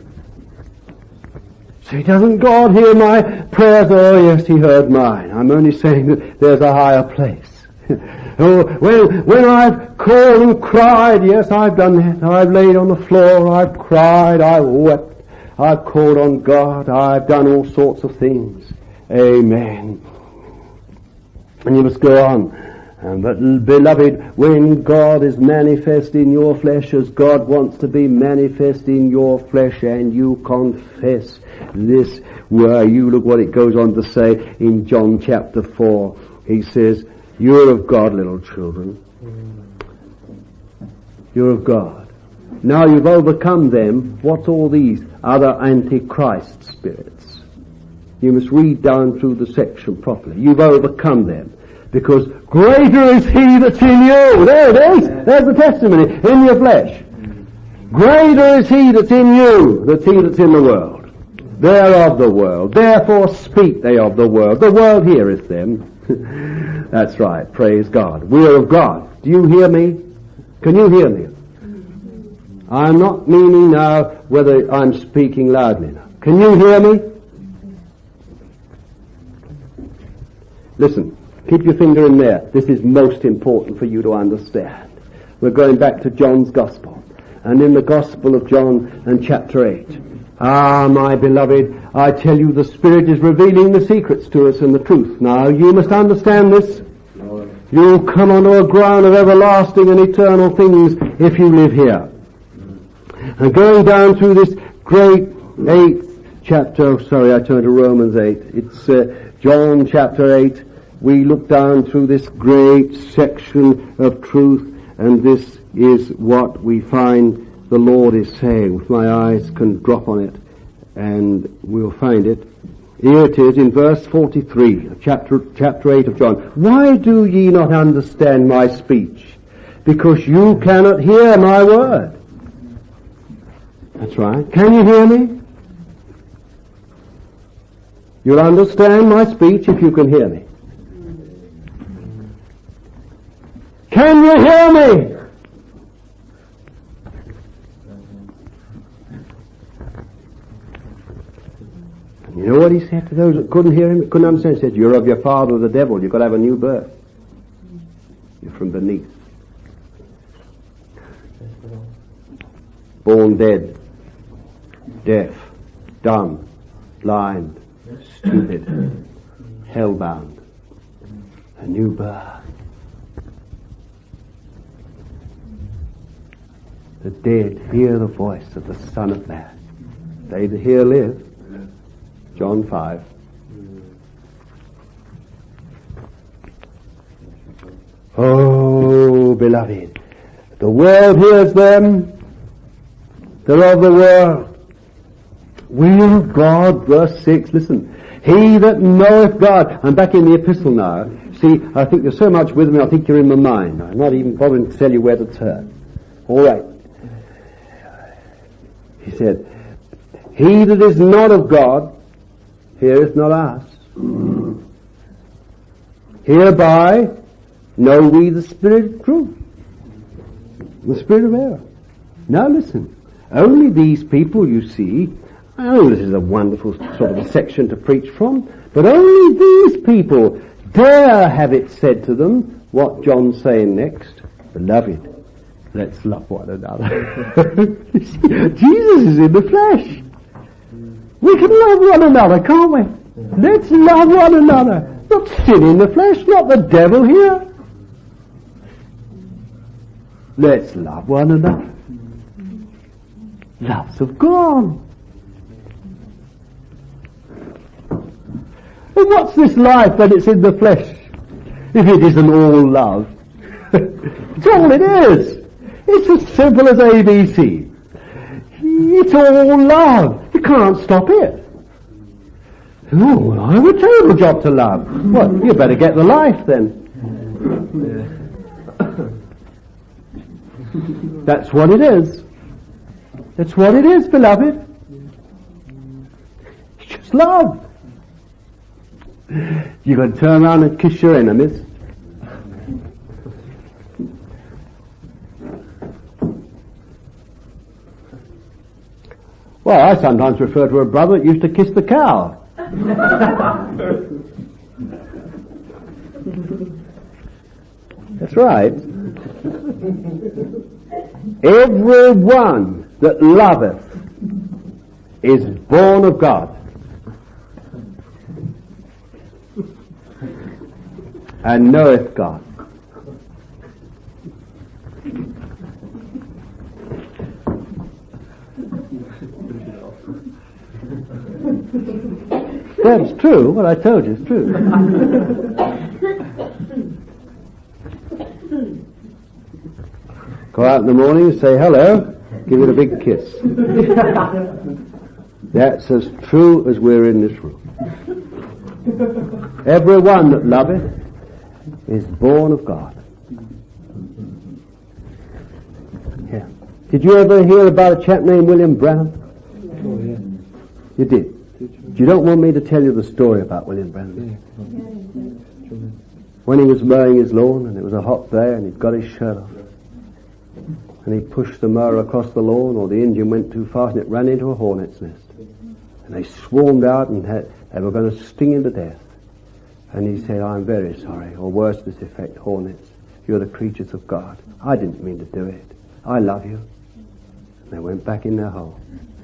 So doesn't God hear my prayers? Oh yes, he heard mine. I'm only saying that there's a higher place. When I've called and cried, yes, I've done that. I've laid on the floor, I've cried, I've wept, I've called on God, I've done all sorts of things. Amen. And you must go on. But beloved, when God is manifest in your flesh as God wants to be manifest in your flesh, and you confess this, where you look what it goes on to say in John chapter 4. He says, you're of God, little children. You're of God. Now you've overcome them. What's all these other antichrist spirits? You must read down through the section properly. You've overcome them. Because greater is he that's in you. There it is. There's the testimony. In your flesh. Greater is he that's in you than he that's in the world. They're of the world. Therefore speak they of the world. The world heareth them. That's right. Praise God. We are of God. Do you hear me? Can you hear me? I'm not meaning now whether I'm speaking loudly enough. Can you hear me? Listen. Keep your finger in there. This is most important for you to understand. We're going back to John's Gospel. And in the Gospel of John and chapter 8. Ah, my beloved, I tell you the Spirit is revealing the secrets to us and the truth. Now, you must understand this. You'll come onto a ground of everlasting and eternal things if you live here. And going down through this great 8th chapter, I turned to Romans 8. It's John chapter 8. We look down through this great section of truth, and this is what we find the the Lord is saying. If my eyes can drop on it, and we'll find it. Here it is in verse 43 of chapter 8 of John. Why do ye not understand my speech? Because you cannot hear my word. That's right. Can you hear me? You'll understand my speech if you can hear me. Can you hear me? You know what he said to those that couldn't hear him, couldn't understand? He said, you're of your father the devil. You've got to have a new birth. You're from beneath. Born dead, deaf, dumb, blind, stupid, hellbound. A new birth. The dead hear the voice of the Son of Man. They that hear live. John 5. Oh, beloved, the world hears them. They're of the world. We of God, verse 6, listen. He that knoweth God. I'm back in the epistle now. See, I think there's so much with me, I think you're in my mind. I'm not even bothering to tell you where to turn. All right. He said, he that is not of God heareth not us. Hereby know we the spirit of truth, the spirit of error. Now listen, only these people, you see, I know this is a wonderful sort of a section to preach from, but only these people dare have it said to them what John's saying next. Beloved, let's love one another. Jesus is in the flesh. We can love one another, can't we? Let's love one another. Not sin in the flesh, not the devil here. Let's love one another. Love's of God. And what's this life when it's in the flesh? If it isn't all love. It's all it is. It's as simple as ABC. It's all love. You can't stop it. Oh, I have a terrible job to love. Well, you better get the life then. That's what it is. That's what it is, beloved. It's just love. You're going to turn around and kiss your enemies. Well, I sometimes refer to a brother that used to kiss the cow. That's right. Every one that loveth is born of God and knoweth God. That's true. What I told you is true. Go out in the morning and say hello, give it a big kiss. That's as true as we're in this room. Every one that loveth is born of God. Yeah. Did you ever hear about a chap named William Brown? Oh, yeah. You did? You don't want me to tell you the story about William Brown? When he was mowing his lawn and it was a hot day and he'd got his shirt off and he pushed the mower across the lawn, or the engine went too fast and it ran into a hornet's nest. And they swarmed out and they were going to sting him to death. And he said, I'm very sorry, or worse to this effect, hornets, you're the creatures of God. I didn't mean to do it. I love you. And they went back in their hole.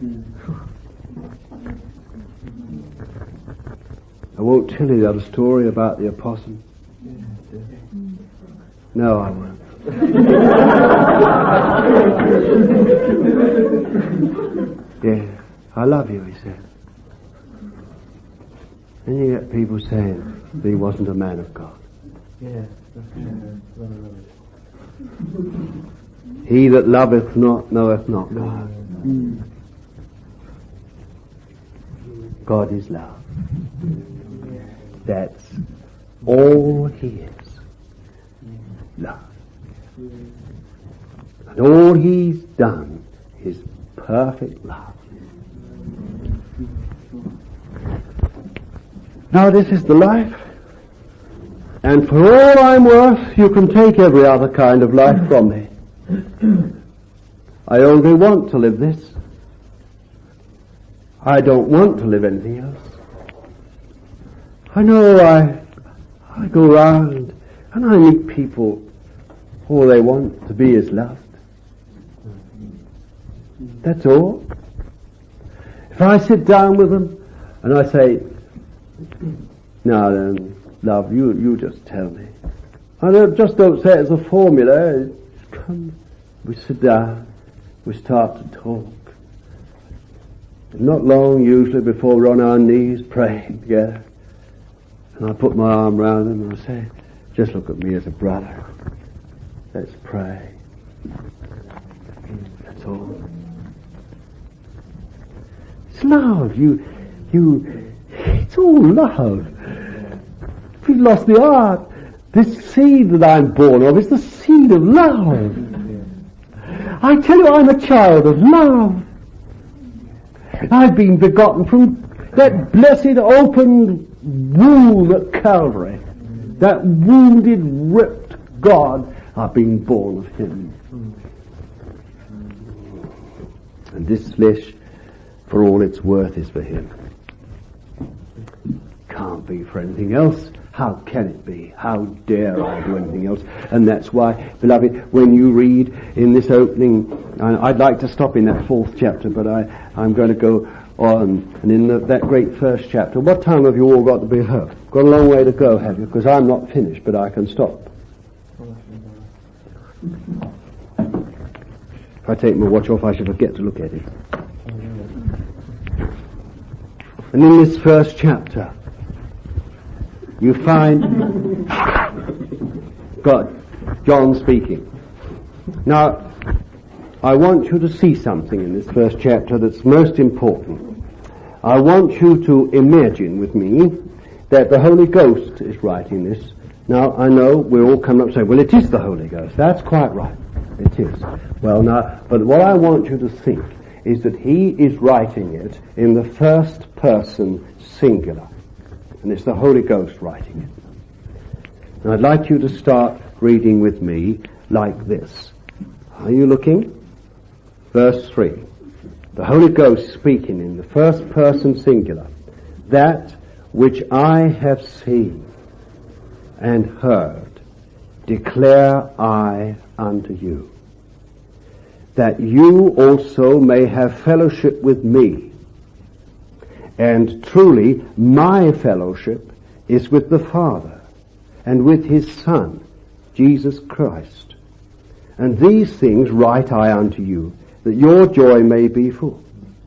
I won't tell you the other story about the opossum. No, I won't. Yeah, I love you, he said. And you get people saying that he wasn't a man of God. Yeah. He that loveth not knoweth not God. God is love. That's all he is. Love. And all he's done is perfect love. Now this is the life. And for all I'm worth, you can take every other kind of life from me. I only want to live this. I don't want to live anything else. I know I go around and I meet people, all they want to be is loved. That's all. If I sit down with them and I say, now then, love, you just tell me. I just don't say it as a formula. Come, we sit down, we start to talk. Not long usually before we're on our knees praying together. And I put my arm around them and I say, just look at me as a brother. Let's pray. That's all. It's love. It's all love. If we've lost the art, this seed that I'm born of is the seed of love. I tell you, I'm a child of love. I've been begotten from that blessed open womb at Calvary. That wounded, ripped God. I've been born of him. And this flesh, for all it's worth, is for him. Can't be for anything else. How can it be? How dare I do anything else? And that's why, beloved, when you read in this opening, I'd like to stop in that 4th chapter, but I'm going to go on. And in that great first chapter, what time have you all got to be home? Got a long way to go, have you? Because I'm not finished, but I can stop. If I take my watch off, I shall forget to look at it. And in this first chapter, you find John speaking. Now, I want you to see something in this first chapter that's most important. I want you to imagine with me that the Holy Ghost is writing this. Now, I know we're all coming up and saying, well, it is the Holy Ghost. That's quite right. It is. Well, now, but what I want you to think is that he is writing it in the first person singular. And it's the Holy Ghost writing it. And I'd like you to start reading with me like this. Are you looking? Verse 3. The Holy Ghost speaking in the first person singular. That which I have seen and heard declare I unto you, that you also may have fellowship with me. And truly, my fellowship is with the Father and with his Son, Jesus Christ. And these things write I unto you, that your joy may be full.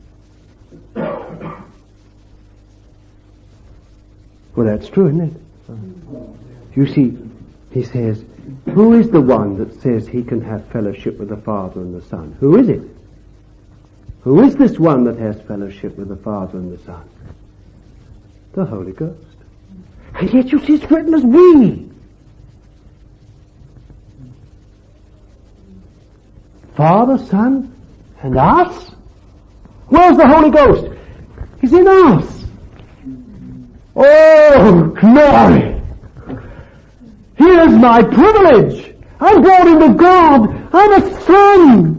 Well, that's true, isn't it? You see, he says, who is the one that says he can have fellowship with the Father and the Son? Who is it? Who is this one that has fellowship with the Father and the Son? The Holy Ghost. And yet you see it's written as we. Father, Son, and us? Where's the Holy Ghost? He's in us. Oh, glory! Here's my privilege. I'm born into God. I'm a son.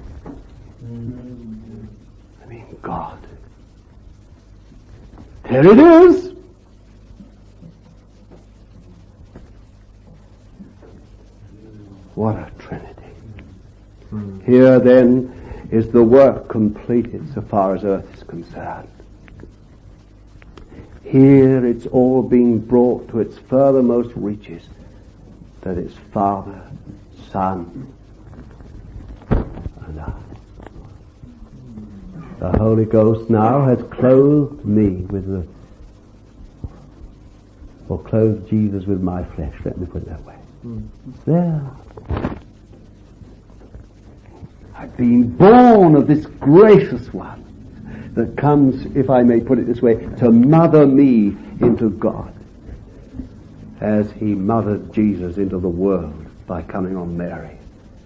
God. There it is. What a Trinity. Here then is the work completed so far as earth is concerned. Here it's all being brought to its furthermost reaches, that it's Father, Son, and I. The Holy Ghost now has clothed me with clothed Jesus with my flesh. Let me put it that way. It's there. I've been born of this gracious one. that comes, if I may put it this way, to mother me into God, as he mothered Jesus into the world by coming on Mary.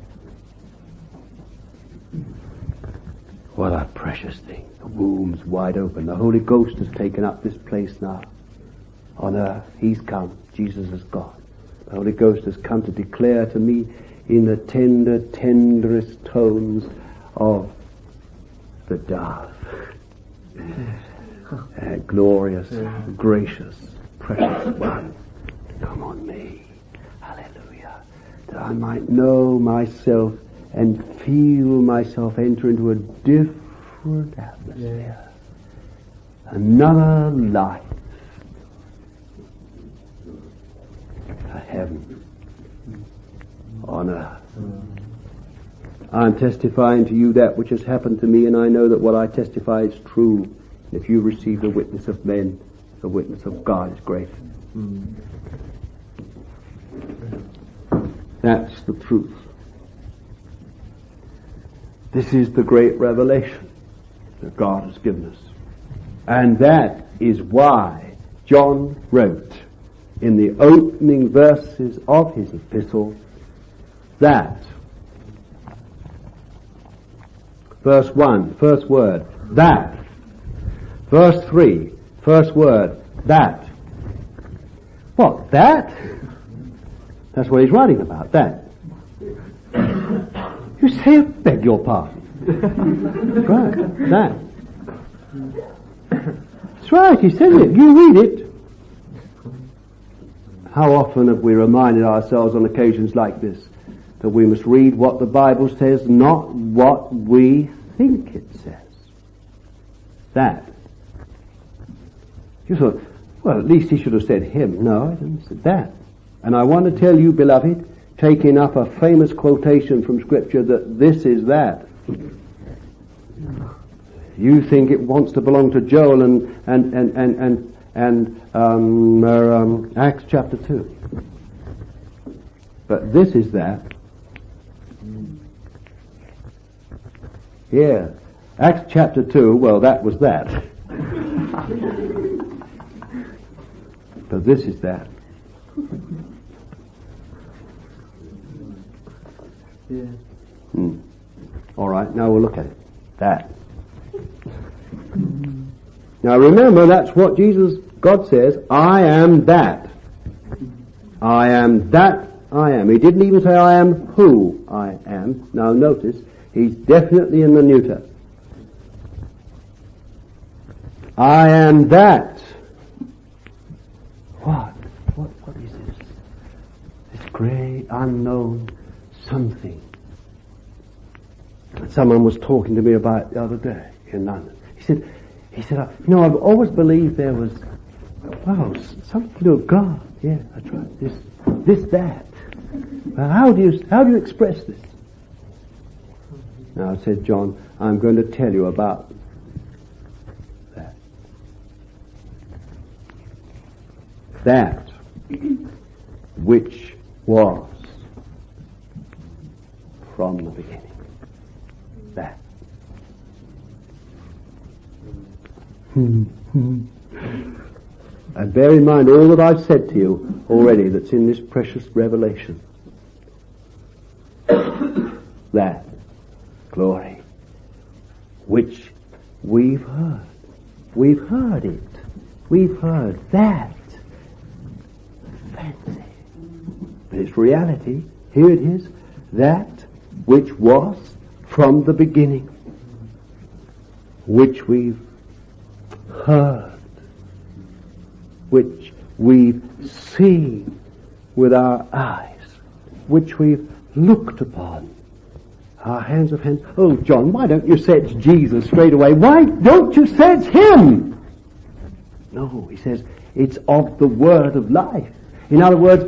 What a precious thing. The womb's wide open. The Holy Ghost has taken up this place now. On earth, he's come. Jesus is God. The Holy Ghost has come to declare to me in the tenderest tones of the dove. Glorious, gracious, precious one. Come on me. Hallelujah. That I might know myself and feel myself enter into a different atmosphere. Another life. A heaven on earth. I'm testifying to you that which has happened to me, and I know that what I testify is true. If you receive the witness of men, the witness of God is great. That's the truth. This is the great revelation that God has given us. And that is why John wrote in the opening verses of his epistle that verse 1, first word, that. Verse 3, first word, that. What, that? That's what he's writing about, that. You say, I beg your pardon. That's right, that. That's right, he says it. You read it. How often have we reminded ourselves on occasions like this that we must read what the Bible says, not what we think it says. That. You thought, well, at least he should have said him. No, he didn't say that. And I want to tell you, beloved, taking up a famous quotation from Scripture, that this is that. You think it wants to belong to Joel and Acts chapter 2. But this is that. Yeah. Acts chapter 2, well, that was that. But this is that. Yeah. All right, now we'll look at it. That. Now remember, that's what God says, I am that. I am that I am. He didn't even say I am who I am. Now notice, he's definitely in the neuter. I am that. What is this? This great unknown something that someone was talking to me about the other day in London. He said, I've always believed there was, something to do with God. Yeah, that's right. This, that. Well, how do you express this? Now, said John, I'm going to tell you about that. That which was from the beginning. That. And bear in mind all that I've said to you already that's in this precious revelation. That glory which we've heard. We've heard it. We've heard that. Fancy. But it's reality. Here it is. That which was from the beginning. Which we've heard. Which we've seen with our eyes. Which we've looked upon. Our hands of hands. Oh, John, why don't you say it's Jesus straight away? Why don't you say it's him? No, he says, it's of the word of life. In other words,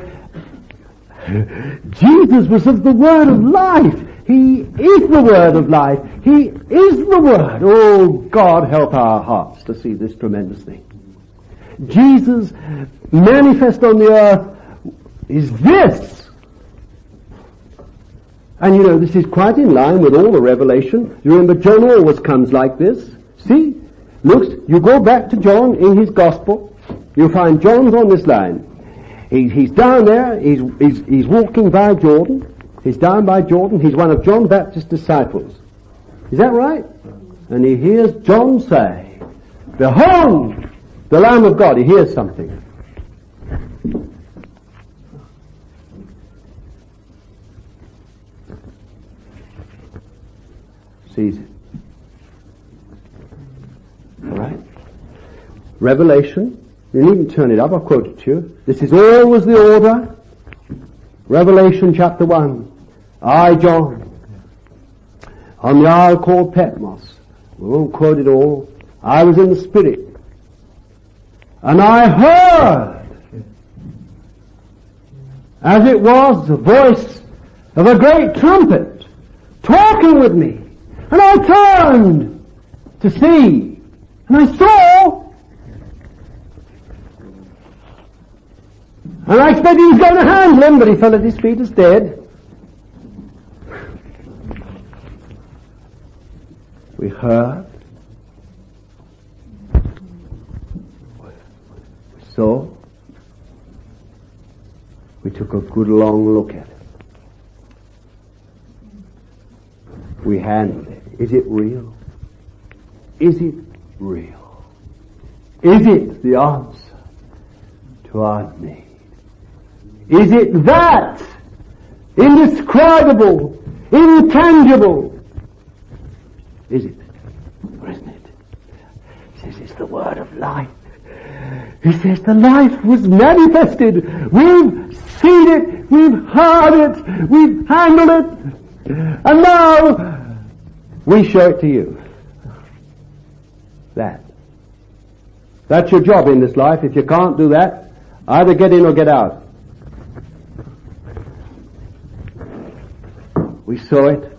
Jesus was of the word of life. He is the word of life. He is the word. Oh, God, help our hearts to see this tremendous thing. Jesus manifest on the earth is this. And you know, this is quite in line with all the revelation. You remember, John always comes like this. See? Look, you go back to John in his gospel, you'll find John's on this line. He's down there, he's walking by Jordan, he's down by Jordan, he's one of John Baptist's disciples. Is that right? And he hears John say, "Behold, the Lamb of God." He hears something. Sees it. All right? Revelation. You needn't turn it up, I'll quote it to you. This is always the order. Revelation chapter 1. I, John, on the isle called Patmos. We won't quote it all. I was in the Spirit. And I heard, as it was, the voice of a great trumpet talking with me. And I turned to see, and I saw, and I expected he was going to handle him, but he fell at his feet as dead. We heard, we saw, we took a good long look at it. We handled it. Is it real? Is it real? Is it the answer to our need? Is it that indescribable, intangible? Is it? Or isn't it? He says it's the word of life. He says the life was manifested. We've seen it. We've heard it. We've handled it. And now we show it to you. That's your job in this life. If you can't do that, either get in or get out. We saw it.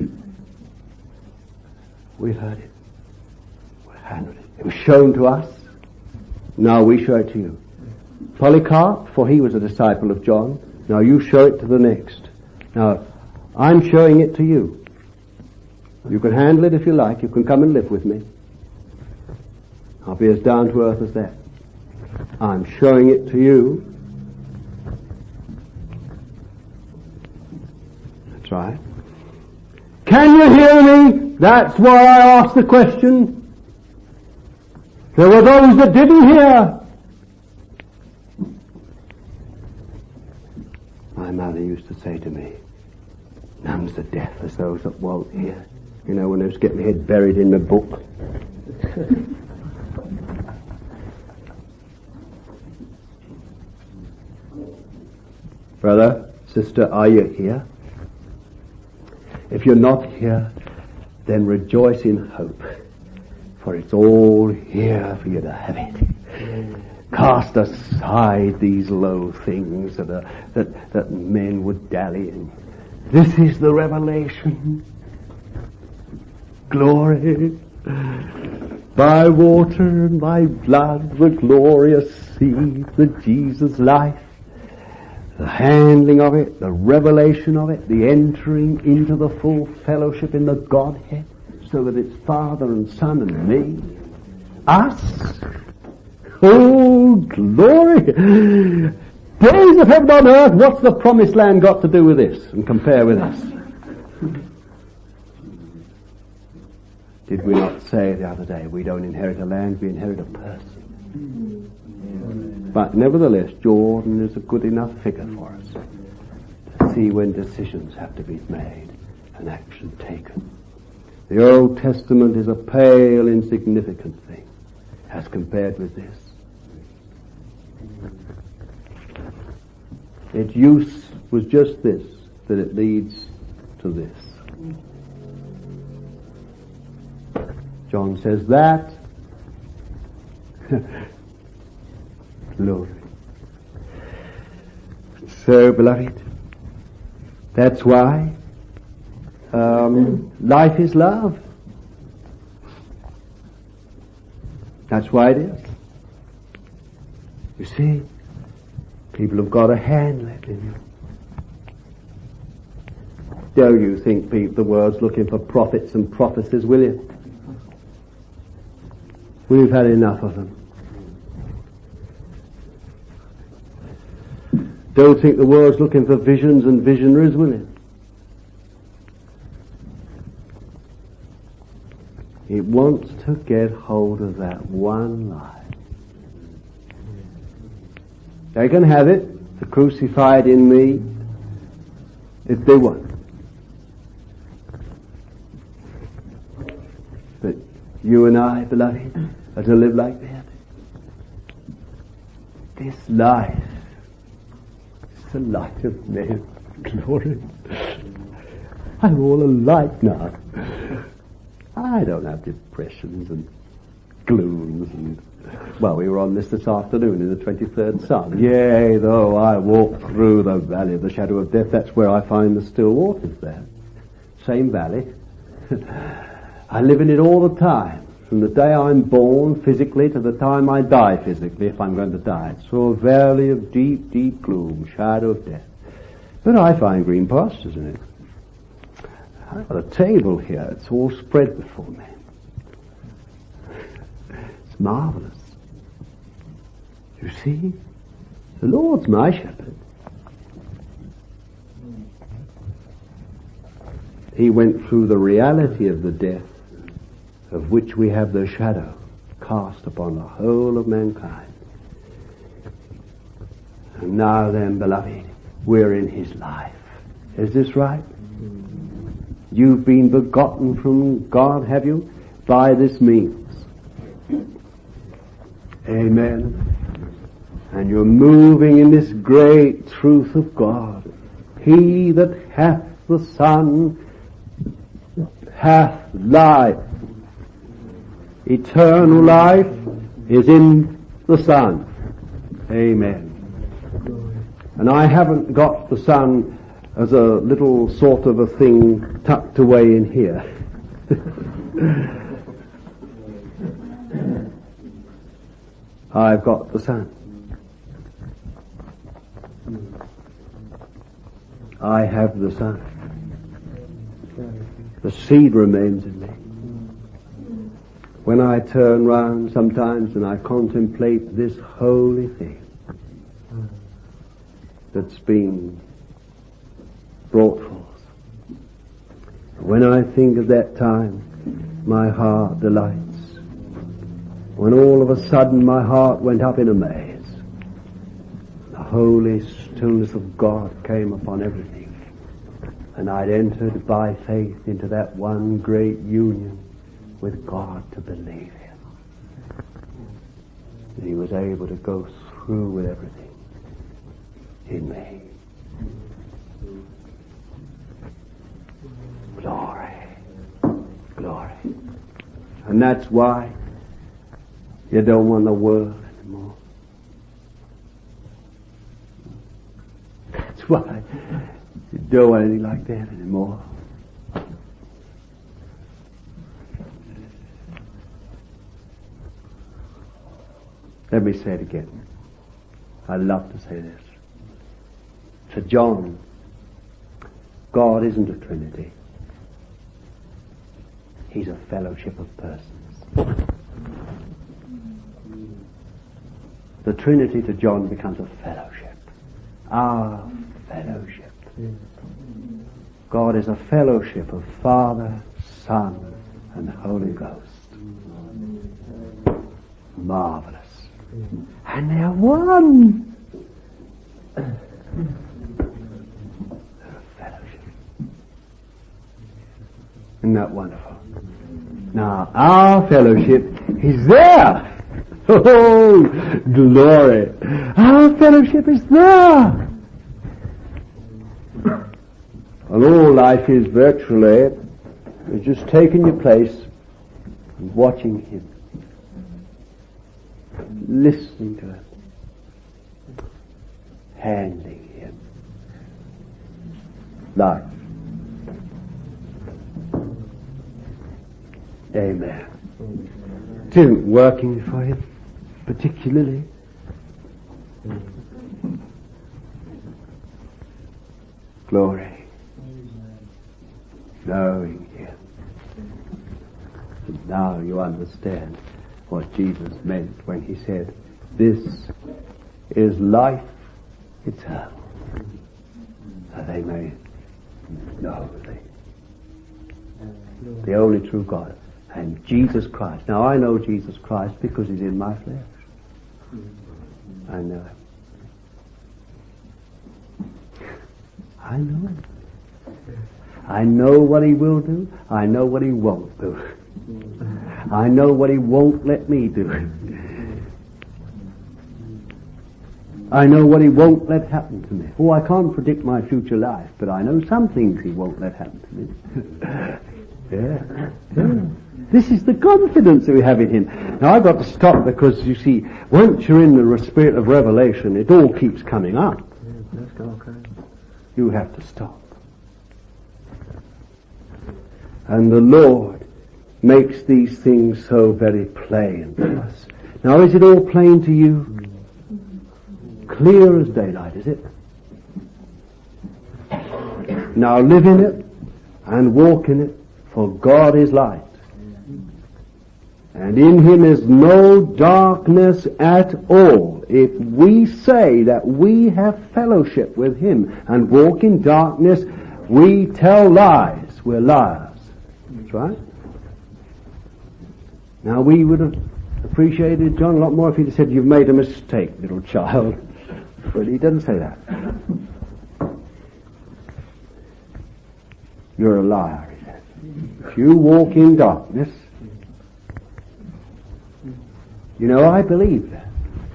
We heard it. We handled it. It was shown to us. Now we show it to you. Polycarp, for he was a disciple of John. Now you show it to the next. Now, I'm showing it to you. You can handle it if you like. You can come and live with me. I'll be as down to earth as that. I'm showing it to you. That's right. Can you hear me? That's why I asked the question. There were those that didn't hear. My mother used to say to me, "None's as deaf as those that won't hear." You know, when I was getting my head buried in my book. Brother, sister, are you here? If you're not here, then rejoice in hope, for it's all here for you to have it. Cast aside these low things that men would dally in. This is the revelation. Glory. By water and by blood, the glorious seed, the Jesus life. The handling of it, the revelation of it, the entering into the full fellowship in the Godhead, so that it's Father and Son and me. Us. Oh, glory. Days of heaven on earth, what's the promised land got to do with this and compare with us? Did we not say the other day, we don't inherit a land, we inherit a person? But nevertheless, Jordan is a good enough figure for us to see when decisions have to be made and action taken. The Old Testament is a pale, insignificant thing as compared with this. Its use was just this, that it leads to this. John says that. Glory. So, beloved, that's why life is love. That's why it is. You see, people have got a handle it in you. Don't you think the world's looking for prophets and prophecies, will you? We've had enough of them. Don't think the world's looking for visions and visionaries, will it? It wants to get hold of that one life. They can have it, the crucified in me, if they want. But you and I, beloved, are to live like that. This life is the light of men. Glory. I'm all alike now. I don't have depressions and glooms and... Well, we were on this afternoon in the 23rd Psalm. Yea, though I walk through the valley of the shadow of death, that's where I find the still waters there. Same valley. I live in it all the time. From the day I'm born physically to the time I die physically, if I'm going to die. It's a valley of deep, deep gloom, shadow of death. But I find green pastures in it. I've got a table here. It's all spread before me. It's marvelous. You see? The Lord's my shepherd. He went through the reality of the death of which we have the shadow cast upon the whole of mankind. And now then, beloved, we're in his life. Is this right? You've been begotten from God, have you? By this means. Amen. And you're moving in this great truth of God. He that hath the Son hath life. Eternal life is in the Son. Amen. And I haven't got the Son as a little sort of a thing tucked away in here. I've got the Son. I have the Son. The seed remains in me. When I turn round sometimes and I contemplate this holy thing that's been brought forth, when I think of that time, my heart delights. When all of a sudden my heart went up in amaze. The holy stillness of God came upon everything. And I'd entered by faith into that one great union with God to believe him. That he was able to go through with everything in me. Glory. Glory. And that's why you don't want the world anymore. That's why you don't want anything like that anymore. Let me say it again. I love to say this. To John, God isn't a Trinity. He's a fellowship of persons. The Trinity to John becomes a fellowship. Our fellowship. God is a fellowship of Father, Son, and Holy Ghost. Marvelous. And they're one. Fellowship. Isn't that wonderful? Now, our fellowship is there. Oh, glory. Our fellowship is there. And all life is virtually just taking your place and watching him. Listening to him. Handling him. Life. Amen. It isn't working for him particularly. Glory. Knowing him. And now you understand what Jesus meant when he said, "This is life eternal, that they may know the only true God and Jesus Christ." Now I know Jesus Christ because he's in my flesh. I know him. I know him. I know what he will do. I know what he won't do. I know what he won't let me do. I know what he won't let happen to me. Oh, I can't predict my future life, but I know some things he won't let happen to me. Yeah. This is the confidence that we have in him. Now I've got to stop because, you see, once you're in the spirit of revelation, it all keeps coming up. You have to stop. And the Lord makes these things so very plain to us. Now, is it all plain to you? Clear as daylight, is it? Now live in it and walk in it, for God is light. And in him is no darkness at all. If we say that we have fellowship with him and walk in darkness, we tell lies. We're liars. That's right. Now we would have appreciated John a lot more if he'd said, "You've made a mistake, little child." But he doesn't say that. You're a liar, he says. If you walk in darkness, you know, I believe that.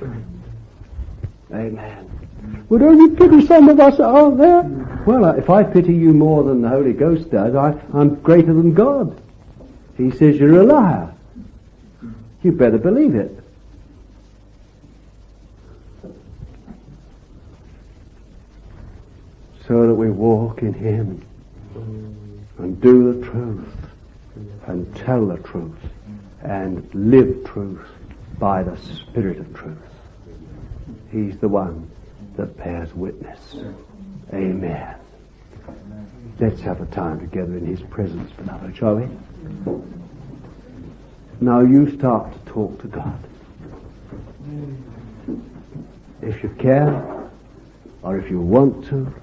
Amen. Well, don't you pity some of us out there? Well, if I pity you more than the Holy Ghost does, I'm greater than God. He says you're a liar. You better believe it. So that we walk in him and do the truth and tell the truth and live truth by the Spirit of truth. He's the one that bears witness. Amen. Let's have a time together in his presence, beloved, shall we? Now you start to talk to God. If you can, or if you want to.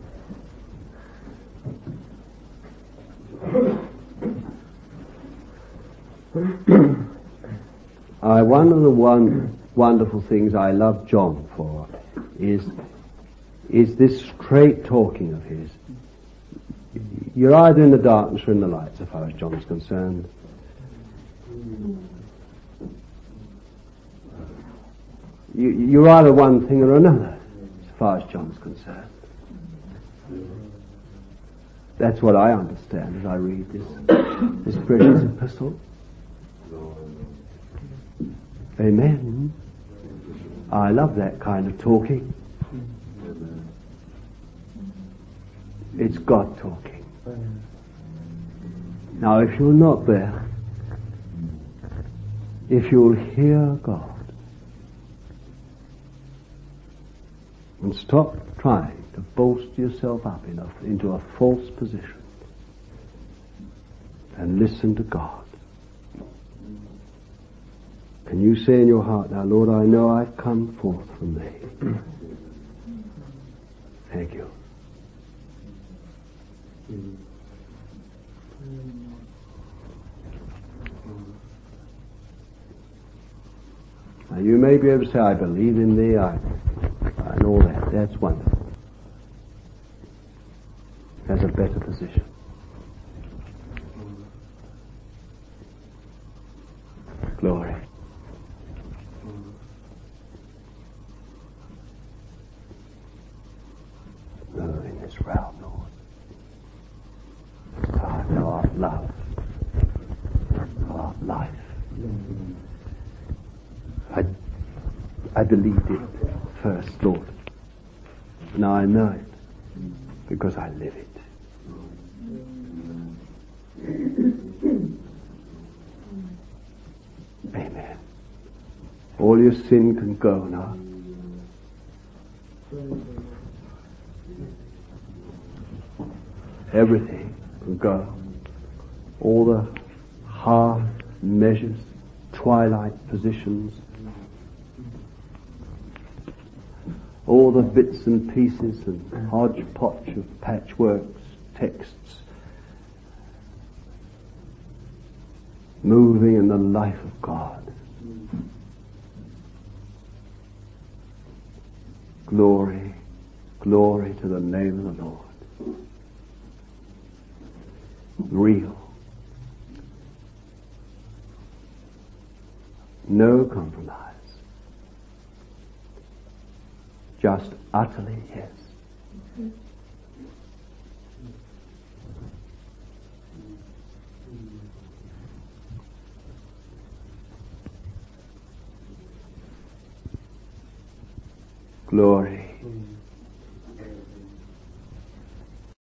One of the wonderful things I love John for is this straight talking of his. You're either in the darkness or in the light, so far as John is concerned. You're either one thing or another, as far as John's concerned. That's what I understand as I read this precious epistle. Amen. I love that kind of talking. It's God talking. Now, if you're not there, if you'll hear God and stop trying to bolster yourself up into a false position and listen to God. Can you say in your heart, "Now, Lord, I know I've come forth from thee. Thank you. Now, you may be able to say, "I believe in thee, and all that." That's wonderful. That's a better position. Glory. Move in this realm, Lord. God, thou art love. Thou art life. I believed it first, Lord. Now I know it because I live it. Amen. All your sin can go now. Everything can go. All the half measures, twilight positions. All the bits and pieces and hodgepodge of patchworks, texts, moving in the life of God. Glory, glory to the name of the Lord. Real. No compromise. Just utterly yes. Glory.